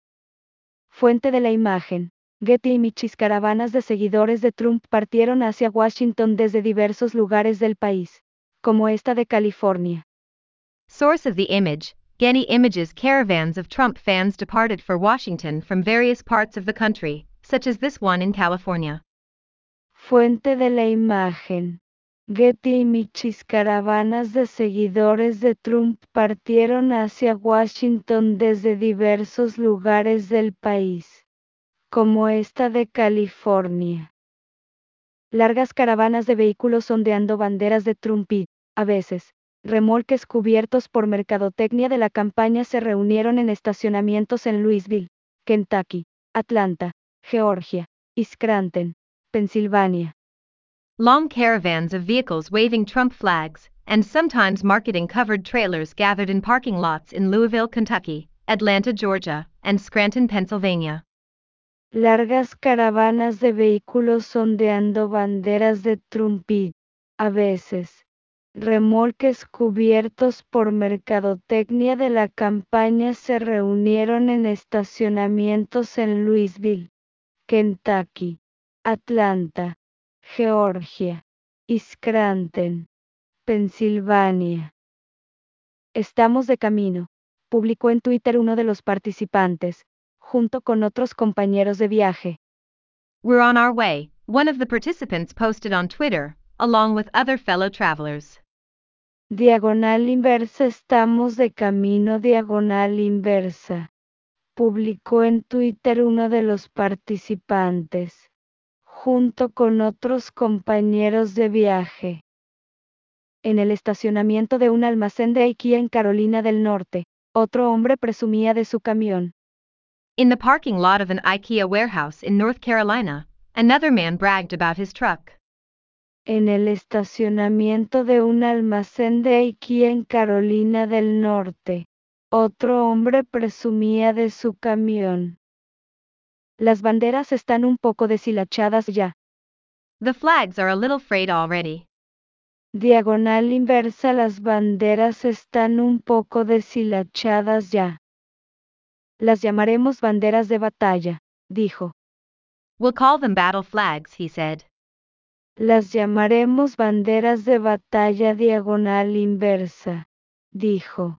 Fuente de la imagen: Getty Images. Caravanas de seguidores de Trump partieron hacia Washington desde diversos lugares del país, como esta de California. Source of the image: Getty Images. Caravans of Trump fans departed for Washington from various parts of the country, such as this one in California. Fuente de la imagen: Getty Images. Caravanas de seguidores de Trump partieron hacia Washington desde diversos lugares del país, como esta de California. Largas caravanas de vehículos ondeando banderas de Trump y, a veces, remolques cubiertos por mercadotecnia de la campaña se reunieron en estacionamientos en Louisville, Kentucky, Atlanta, Georgia, y Scranton, Pensilvania. Long caravans of vehicles waving Trump flags, and sometimes marketing-covered trailers gathered in parking lots in Louisville, Kentucky, Atlanta, Georgia, and Scranton, Pennsylvania. Largas caravanas de vehículos ondeando banderas de Trump y, a veces, remolques cubiertos por mercadotecnia de la campaña se reunieron en estacionamientos en Louisville, Kentucky, Atlanta, Georgia, y Scranton, Pensilvania. Estamos de camino, publicó en Twitter uno de los participantes, junto con otros compañeros de viaje. We're on our way, one of the participants posted on Twitter, along with other fellow travelers. Diagonal inversa. Estamos de camino diagonal inversa, publicó en Twitter uno de los participantes, junto con otros compañeros de viaje. En el estacionamiento de un almacén de IKEA en Carolina del Norte, otro hombre presumía de su camión. In the parking lot of an IKEA warehouse in North Carolina, another man bragged about his truck. En el estacionamiento de un almacén de IKEA en Carolina del Norte, otro hombre presumía de su camión. Las banderas están un poco deshilachadas ya. The flags are a little frayed already. Diagonal inversa. Las banderas están un poco deshilachadas ya. Las llamaremos banderas de batalla, dijo. We'll call them battle flags, he said. Las llamaremos banderas de batalla diagonal inversa, dijo.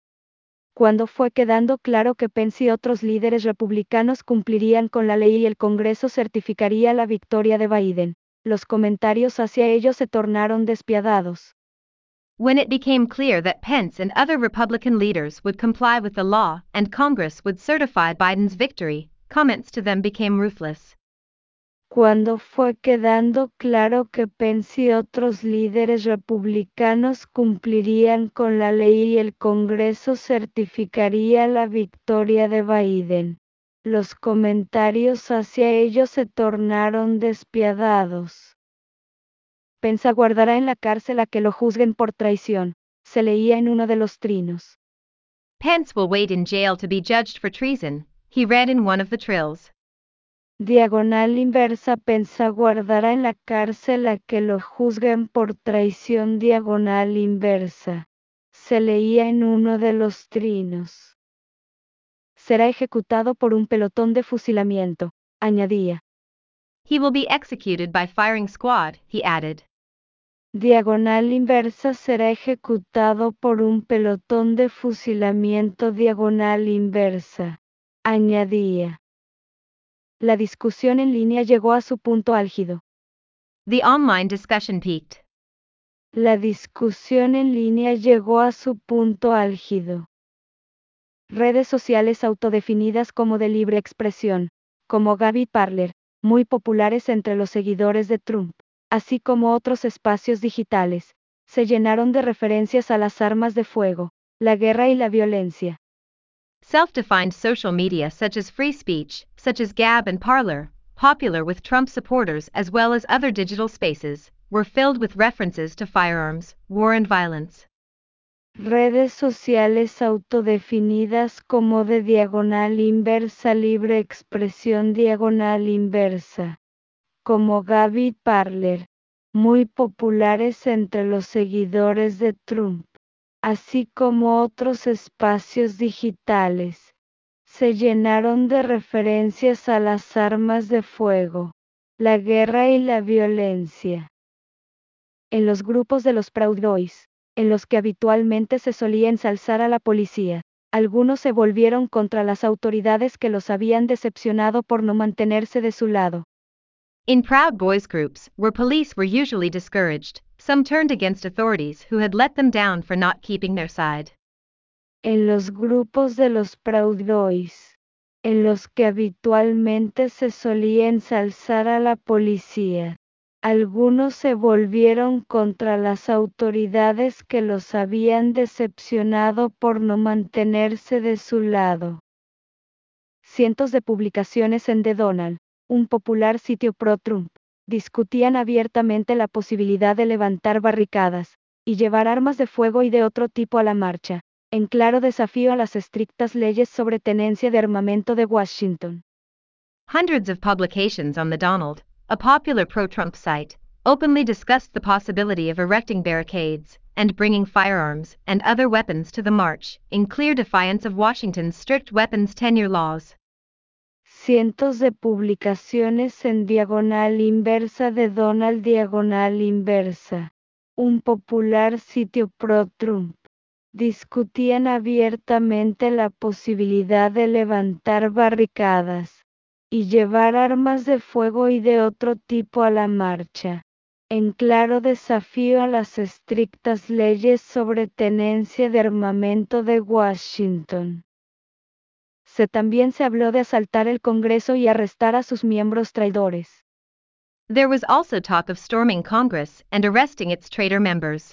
Cuando fue quedando claro que Pence y otros líderes republicanos cumplirían con la ley y el Congreso certificaría la victoria de Biden, los comentarios hacia ellos se tornaron despiadados. When it became clear that Pence and other Republican leaders would comply with the law and Congress would certify Biden's victory, comments to them became ruthless. Cuando fue quedando claro que Pence y otros líderes republicanos cumplirían con la ley y el Congreso certificaría la victoria de Biden, los comentarios hacia ellos se tornaron despiadados. Pence aguardará en la cárcel a que lo juzguen por traición, se leía en uno de los trinos. Pence will wait in jail to be judged for treason, he read in one of the trills. Diagonal inversa. Pence aguardará en la cárcel a que lo juzguen por traición diagonal inversa, se leía en uno de los trinos. Será ejecutado por un pelotón de fusilamiento, añadía. He will be executed by firing squad, he added. Diagonal inversa. Será ejecutado por un pelotón de fusilamiento diagonal inversa, añadía. La discusión en línea llegó a su punto álgido. The online discussion peaked. La discusión en línea llegó a su punto álgido. Redes sociales autodefinidas como de libre expresión, como Gabby Parler, muy populares entre los seguidores de Trump, así como otros espacios digitales, se llenaron de referencias a las armas de fuego, la guerra y la violencia. Self-defined social media such as free speech, such as Gab and Parler, popular with Trump supporters as well as other digital spaces, were filled with references to firearms, war and violence. redes sociales autodefinidas como de diagonal inversa libre expresión diagonal inversa, como Gaby Parler, muy populares entre los seguidores de Trump, así como otros espacios digitales, se llenaron de referencias a las armas de fuego, la guerra y la violencia. En los grupos de los Proud Boys, en los que habitualmente se solía ensalzar a la policía, algunos se volvieron contra las autoridades que los habían decepcionado por no mantenerse de su lado. In Proud Boys groups, where police were usually discouraged, some turned against authorities who had let them down for not keeping their side. En los grupos de los Proud Boys, en los que habitualmente se solía ensalzar a la policía, algunos se volvieron contra las autoridades que los habían decepcionado por no mantenerse de su lado. Cientos de publicaciones en The Donald, un popular sitio pro-Trump, discutían abiertamente la posibilidad de levantar barricadas y llevar armas de fuego y de otro tipo a la marcha, en claro desafío a las estrictas leyes sobre tenencia de armamento de Washington. Hundreds of publications on the Donald, a popular pro-Trump site, openly discussed the possibility of erecting barricades and bringing firearms and other weapons to the march, in clear defiance of Washington's strict weapons tenure laws. Cientos de publicaciones en diagonal inversa de Donald diagonal inversa, un popular sitio pro-Trump, discutían abiertamente la posibilidad de levantar barricadas y llevar armas de fuego y de otro tipo a la marcha, en claro desafío a las estrictas leyes sobre tenencia de armamento de Washington. También se habló de asaltar el Congreso y arrestar a sus miembros traidores. There was also talk of storming Congress and arresting its traitor members.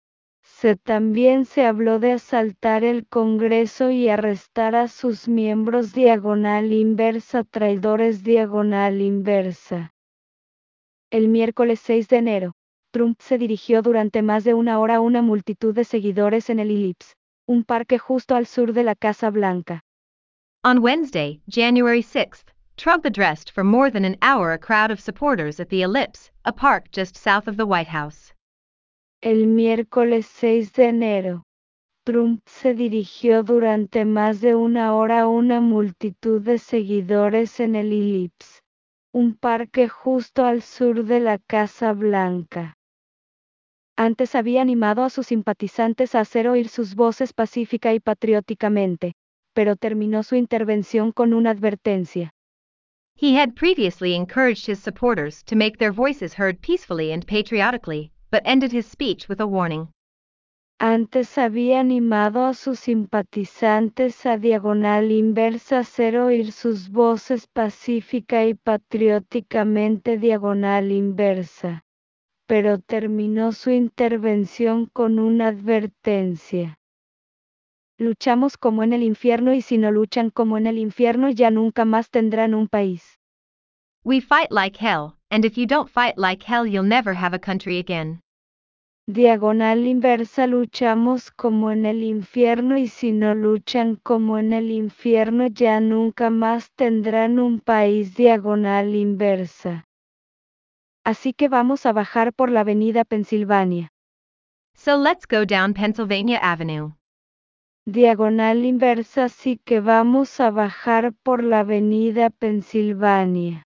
También se habló de asaltar el Congreso y arrestar a sus miembros diagonal inversa traidores diagonal inversa. El miércoles 6 de enero, Trump se dirigió durante más de una hora a una multitud de seguidores en el Ellipse, un parque justo al sur de la Casa Blanca. On Wednesday, January 6th, Trump addressed for more than an hour a crowd of supporters at the Ellipse, a park just south of the White House. El miércoles 6 de enero, Trump se dirigió durante más de una hora a una multitud de seguidores en el Ellipse, un parque justo al sur de la Casa Blanca. Antes había animado a sus simpatizantes a hacer oír sus voces pacífica y patrióticamente, pero terminó su intervención con una advertencia. He had previously encouraged his supporters to make their voices heard peacefully and patriotically, but ended his speech with a warning. Antes había animado a sus simpatizantes a diagonal inversa a hacer oír sus voces pacífica y patrióticamente diagonal inversa, pero terminó su intervención con una advertencia. Luchamos como en el infierno y si no luchan como en el infierno ya nunca más tendrán un país. We fight like hell, and if you don't fight like hell you'll never have a country again. Diagonal inversa luchamos como en el infierno y si no luchan como en el infierno ya nunca más tendrán un país diagonal inversa. Así que vamos a bajar por la avenida Pensilvania. So let's go down Pennsylvania Avenue. Diagonal inversa así que vamos a bajar por la avenida Pensilvania.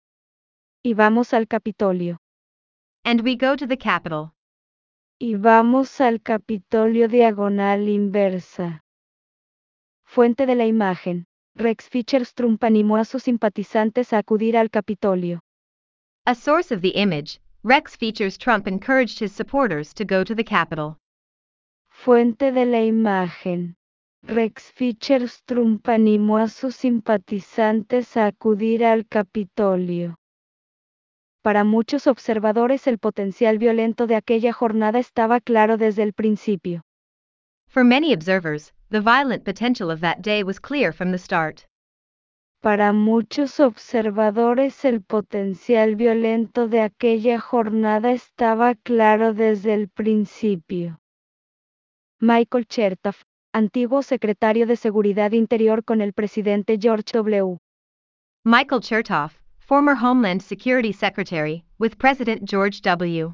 Y vamos al Capitolio. And we go to the Capitol. Y vamos al Capitolio diagonal inversa. Fuente de la imagen. Rex Features Trump animó a sus simpatizantes a acudir al Capitolio. A source of the image, Rex Features Trump encouraged his supporters to go to the Capitol. Fuente de la imagen. Rex Features Trump animó a sus simpatizantes a acudir al Capitolio. Para muchos observadores el potencial violento de aquella jornada estaba claro desde el principio. For many observers, the violent potential of that day was clear from the start. Para muchos observadores el potencial violento de aquella jornada estaba claro desde el principio. Michael Chertoff, antiguo secretario de Seguridad Interior con el presidente George W. Michael Chertoff, former Homeland Security Secretary, with President George W.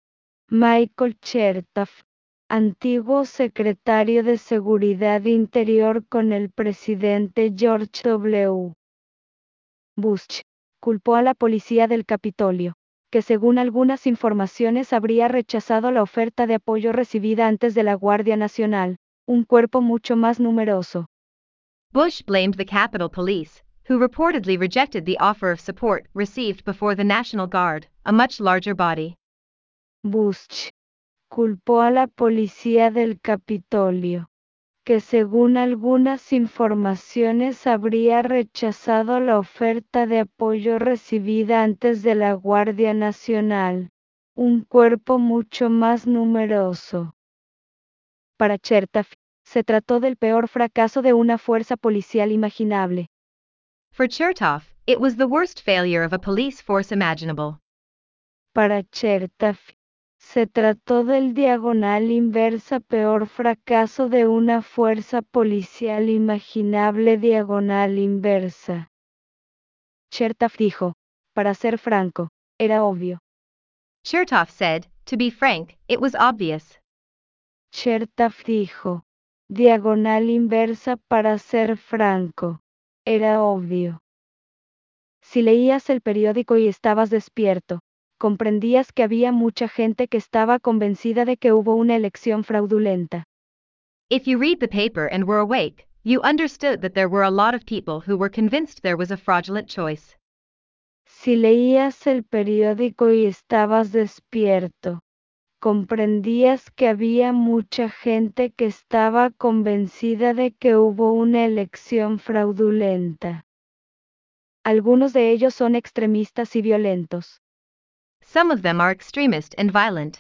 Michael Chertoff, antiguo secretario de Seguridad Interior con el presidente George W. Bush, culpó a la policía del Capitolio, que según algunas informaciones habría rechazado la oferta de apoyo recibida antes de la Guardia Nacional, un cuerpo mucho más numeroso. Bush blamed the Capitol Police, who reportedly rejected the offer of support received before the National Guard, a much larger body. Bush culpó a la policía del Capitolio, que según algunas informaciones habría rechazado la oferta de apoyo recibida antes de la Guardia Nacional, un cuerpo mucho más numeroso. Para Chertoff, se trató del peor fracaso de una fuerza policial imaginable. For Chertoff, it was the worst failure of a police force imaginable. Para Chertoff, se trató del diagonal inversa peor fracaso de una fuerza policial imaginable diagonal inversa. Chertoff dijo, para ser franco, era obvio. Chertoff said, to be frank, it was obvious. Chertoff dijo, diagonal inversa para ser franco, era obvio. Si leías el periódico y estabas despierto, comprendías que había mucha gente que estaba convencida de que hubo una elección fraudulenta. If you read the paper and were awake, you understood that there were a lot of people who were convinced there was a fraudulent choice. Si leías el periódico y estabas despierto, comprendías que había mucha gente que estaba convencida de que hubo una elección fraudulenta. Algunos de ellos son extremistas y violentos. Some of them are extremist and violent.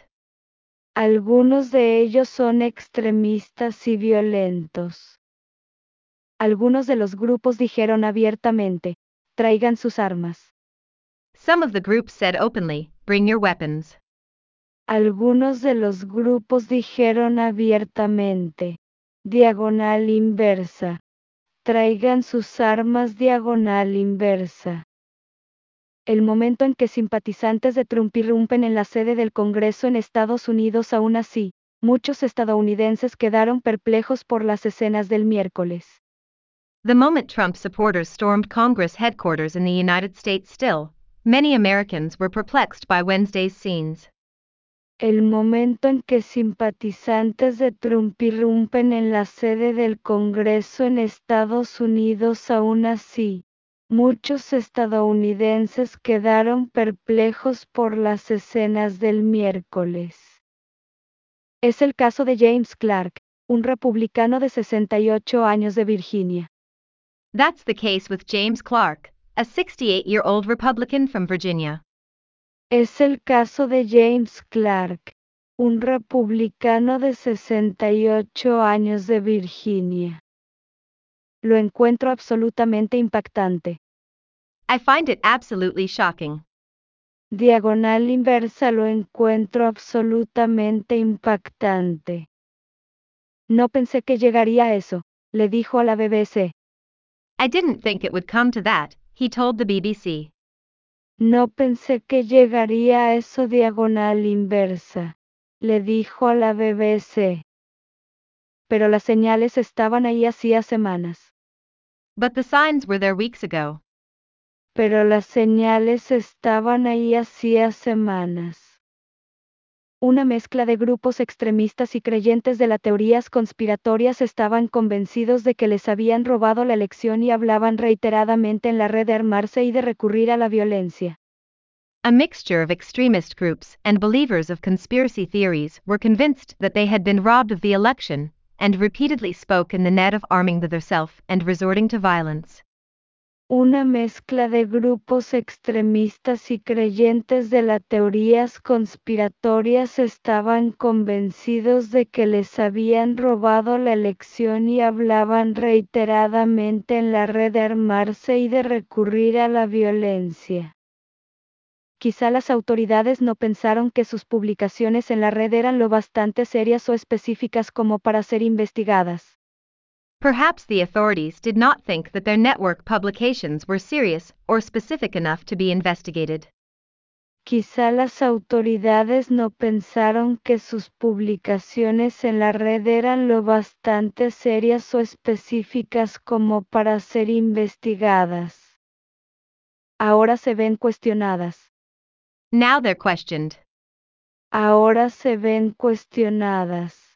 Algunos de ellos son extremistas y violentos. Algunos de los grupos dijeron abiertamente, traigan sus armas. Some of the groups said openly, bring your weapons. Algunos de los grupos dijeron abiertamente, diagonal inversa, traigan sus armas diagonal inversa. El momento en que simpatizantes de Trump irrumpen en la sede del Congreso en Estados Unidos, aún así, muchos estadounidenses quedaron perplejos por las escenas del miércoles. The moment Trump supporters stormed Congress headquarters in the United States still, many Americans were perplexed by Wednesday's scenes. El momento en que simpatizantes de Trump irrumpen en la sede del Congreso en Estados Unidos, aún así, muchos estadounidenses quedaron perplejos por las escenas del miércoles. Es el caso de James Clark, un republicano de 68 años de Virginia. That's the case with James Clark, a 68-year-old Republican from Virginia. Es el caso de James Clark, un republicano de 68 años de Virginia. Lo encuentro absolutamente impactante. I find it absolutely shocking. Diagonal inversa, lo encuentro absolutamente impactante. No pensé que llegaría a eso, le dijo a la BBC. I didn't think it would come to that, he told the BBC. No pensé que llegaría a eso diagonal inversa, le dijo a la BBC. Pero las señales estaban ahí hacía semanas. But the signs were there weeks ago. Pero las señales estaban ahí hacía semanas. Una mezcla de grupos extremistas y creyentes de las teorías conspiratorias estaban convencidos de que les habían robado la elección y hablaban reiteradamente en la red de armarse y de recurrir a la violencia. A mixture of extremist groups and believers of conspiracy theories were convinced that they had been robbed of the election, and repeatedly spoke in the net of arming themselves and resorting to violence. Una mezcla de grupos extremistas y creyentes de las teorías conspiratorias estaban convencidos de que les habían robado la elección y hablaban reiteradamente en la red de armarse y de recurrir a la violencia. Quizá las autoridades no pensaron que sus publicaciones en la red eran lo bastante serias o específicas como para ser investigadas. Perhaps the authorities did not think that their network publications were serious or specific enough to be investigated. Quizá las autoridades no pensaron que sus publicaciones en la red eran lo bastante serias o específicas como para ser investigadas. Ahora se ven cuestionadas. Now they're questioned. Ahora se ven cuestionadas.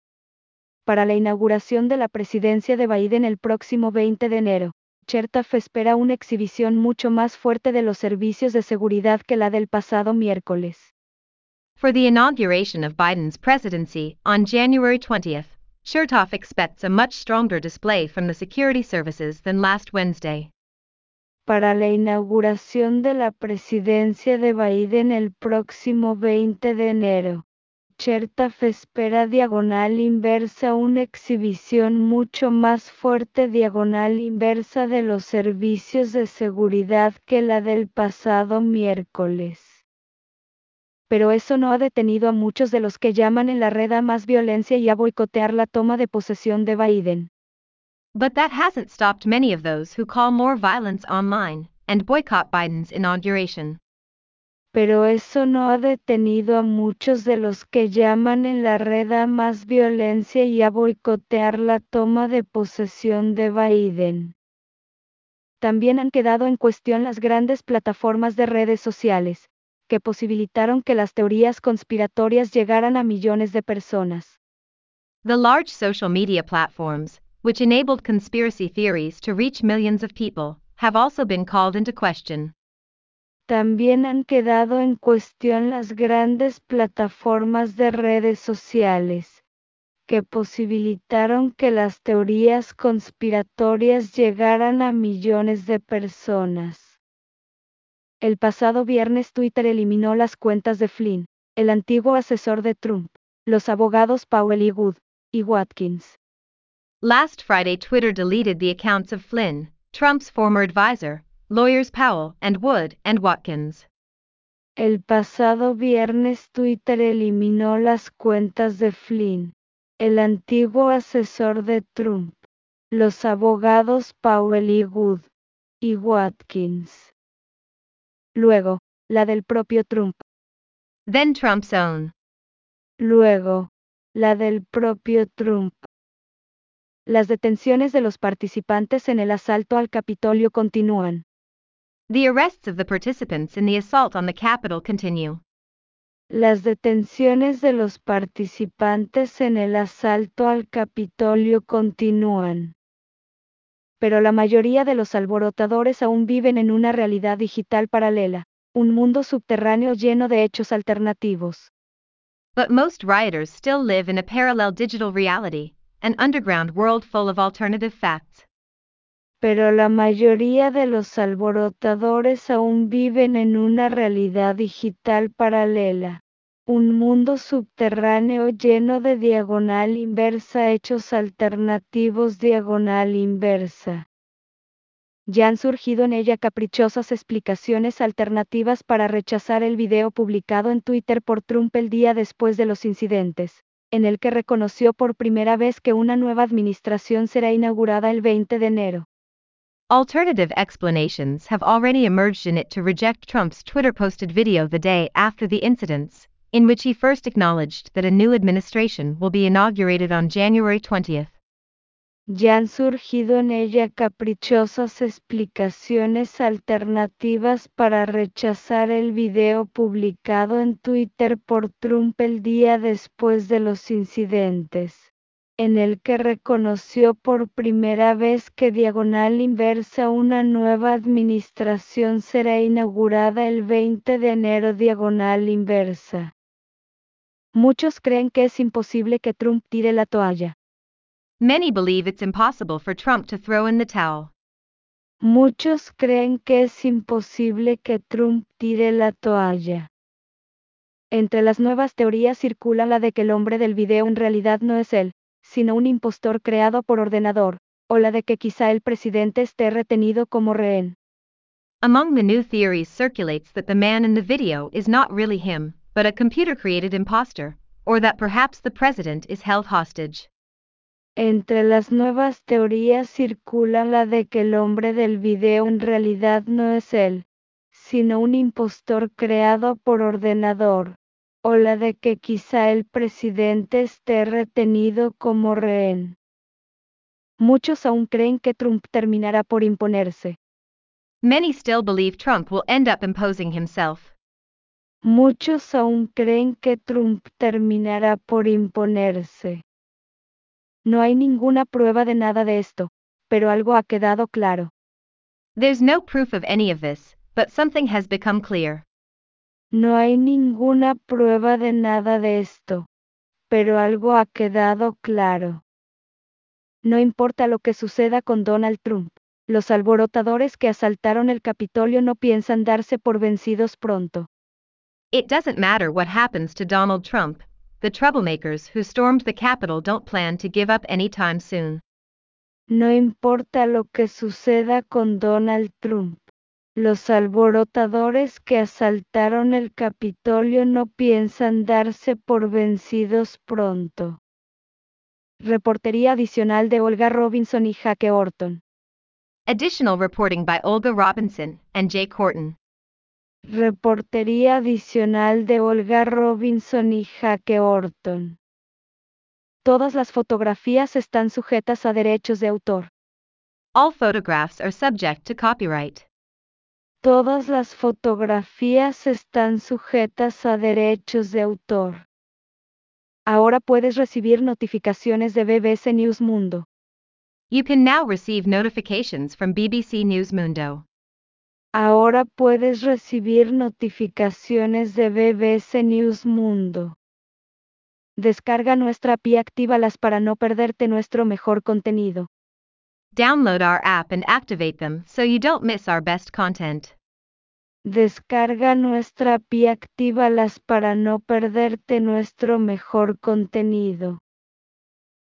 Para la inauguración de la presidencia de Biden el próximo 20 de enero, Chertoff espera una exhibición mucho más fuerte de los servicios de seguridad que la del pasado miércoles. For the inauguration of Biden's presidency on January 20th, Chertoff expects a much stronger display from the security services than last Wednesday. Para la inauguración de la presidencia de Biden el próximo 20 de enero, Chertoff espera diagonal inversa una exhibición mucho más fuerte diagonal inversa de los servicios de seguridad que la del pasado miércoles. Pero eso no ha detenido a muchos de los que llaman en la red a más violencia y a boicotear la toma de posesión de Biden. But that hasn't stopped many of those who call more violence online and boycott Biden's inauguration. Pero eso no ha detenido a muchos de los que llaman en la red a más violencia y a boicotear la toma de posesión de Biden. También han quedado en cuestión las grandes plataformas de redes sociales, que posibilitaron que las teorías conspiratorias llegaran a millones de personas. The large social media platforms, which enabled conspiracy theories to reach millions of people, have also been called into question. También han quedado en cuestión las grandes plataformas de redes sociales, que posibilitaron que las teorías conspiratorias llegaran a millones de personas. El pasado viernes Twitter eliminó las cuentas de Flynn, el antiguo asesor de Trump, los abogados Powell y Wood, y Watkins. Last Friday, Twitter deleted the accounts of Flynn, Trump's former advisor, lawyers Powell and Wood and Watkins. El pasado viernes Twitter eliminó las cuentas de Flynn, el antiguo asesor de Trump, los abogados Powell y Wood, y Watkins. Luego, la del propio Trump. Then Trump's own. Luego, la del propio Trump. Las detenciones de los participantes en el asalto al Capitolio continúan. The arrests of the participants in the assault on the Capitol continue. Las detenciones de los participantes en el asalto al Capitolio continúan. Pero la mayoría de los alborotadores aún viven en una realidad digital paralela, un mundo subterráneo lleno de hechos alternativos. But most rioters still live in a parallel digital reality, an underground world full of alternative facts. Pero la mayoría de los alborotadores aún viven en una realidad digital paralela, un mundo subterráneo lleno de diagonal inversa hechos alternativos diagonal inversa. Ya han surgido en ella caprichosas explicaciones alternativas para rechazar el video publicado en Twitter por Trump el día después de los incidentes, en el que reconoció por primera vez que una nueva administración será inaugurada el 20 de enero. Alternative explanations have already emerged in it to reject Trump's Twitter-posted video the day after the incidents, in which he first acknowledged that a new administration will be inaugurated on January 20th. Ya han surgido en ella caprichosas explicaciones alternativas para rechazar el video publicado en Twitter por Trump el día después de los incidentes, en el que reconoció por primera vez que diagonal inversa una nueva administración será inaugurada el 20 de enero diagonal inversa. Muchos creen que es imposible que Trump tire la toalla. Many believe it's impossible for Trump to throw in the towel. Muchos creen que es imposible que Trump tire la toalla. Entre las nuevas teorías circula la de que el hombre del video en realidad no es él, sino un impostor creado por ordenador, o la de que quizá el presidente esté retenido como rehén. Among the new theories circulates that the man in the video is not really him, but a computer-created imposter, or that perhaps the president is held hostage. Entre las nuevas teorías circula la de que el hombre del video en realidad no es él, sino un impostor creado por ordenador, o la de que quizá el presidente esté retenido como rehén. Muchos aún creen que Trump terminará por imponerse. Many still believe Trump will end up imposing himself. Muchos aún creen que Trump terminará por imponerse. No hay ninguna prueba de nada de esto, pero algo ha quedado claro. There's no proof of any of this, but something has become clear. No hay ninguna prueba de nada de esto, pero algo ha quedado claro. No importa lo que suceda con Donald Trump, los alborotadores que asaltaron el Capitolio no piensan darse por vencidos pronto. It doesn't matter what happens to Donald Trump, the troublemakers who stormed the Capitol don't plan to give up anytime soon. No importa lo que suceda con Donald Trump. Los alborotadores que asaltaron el Capitolio no piensan darse por vencidos pronto. Reportería adicional de Olga Robinson y Jake Orton. Additional reporting by Olga Robinson and Jake Horton. Reportería adicional de Olga Robinson y Jake Orton. Todas las fotografías están sujetas a derechos de autor. All photographs are subject to copyright. Todas las fotografías están sujetas a derechos de autor. Ahora puedes recibir notificaciones de BBC News Mundo. You can now receive notifications from BBC News Mundo. Ahora puedes recibir notificaciones de BBC News Mundo. Descarga nuestra app y actívalas para no perderte nuestro mejor contenido. Download our app and activate them so you don't miss our best content. Descarga nuestra app y actívalas para no perderte nuestro mejor contenido.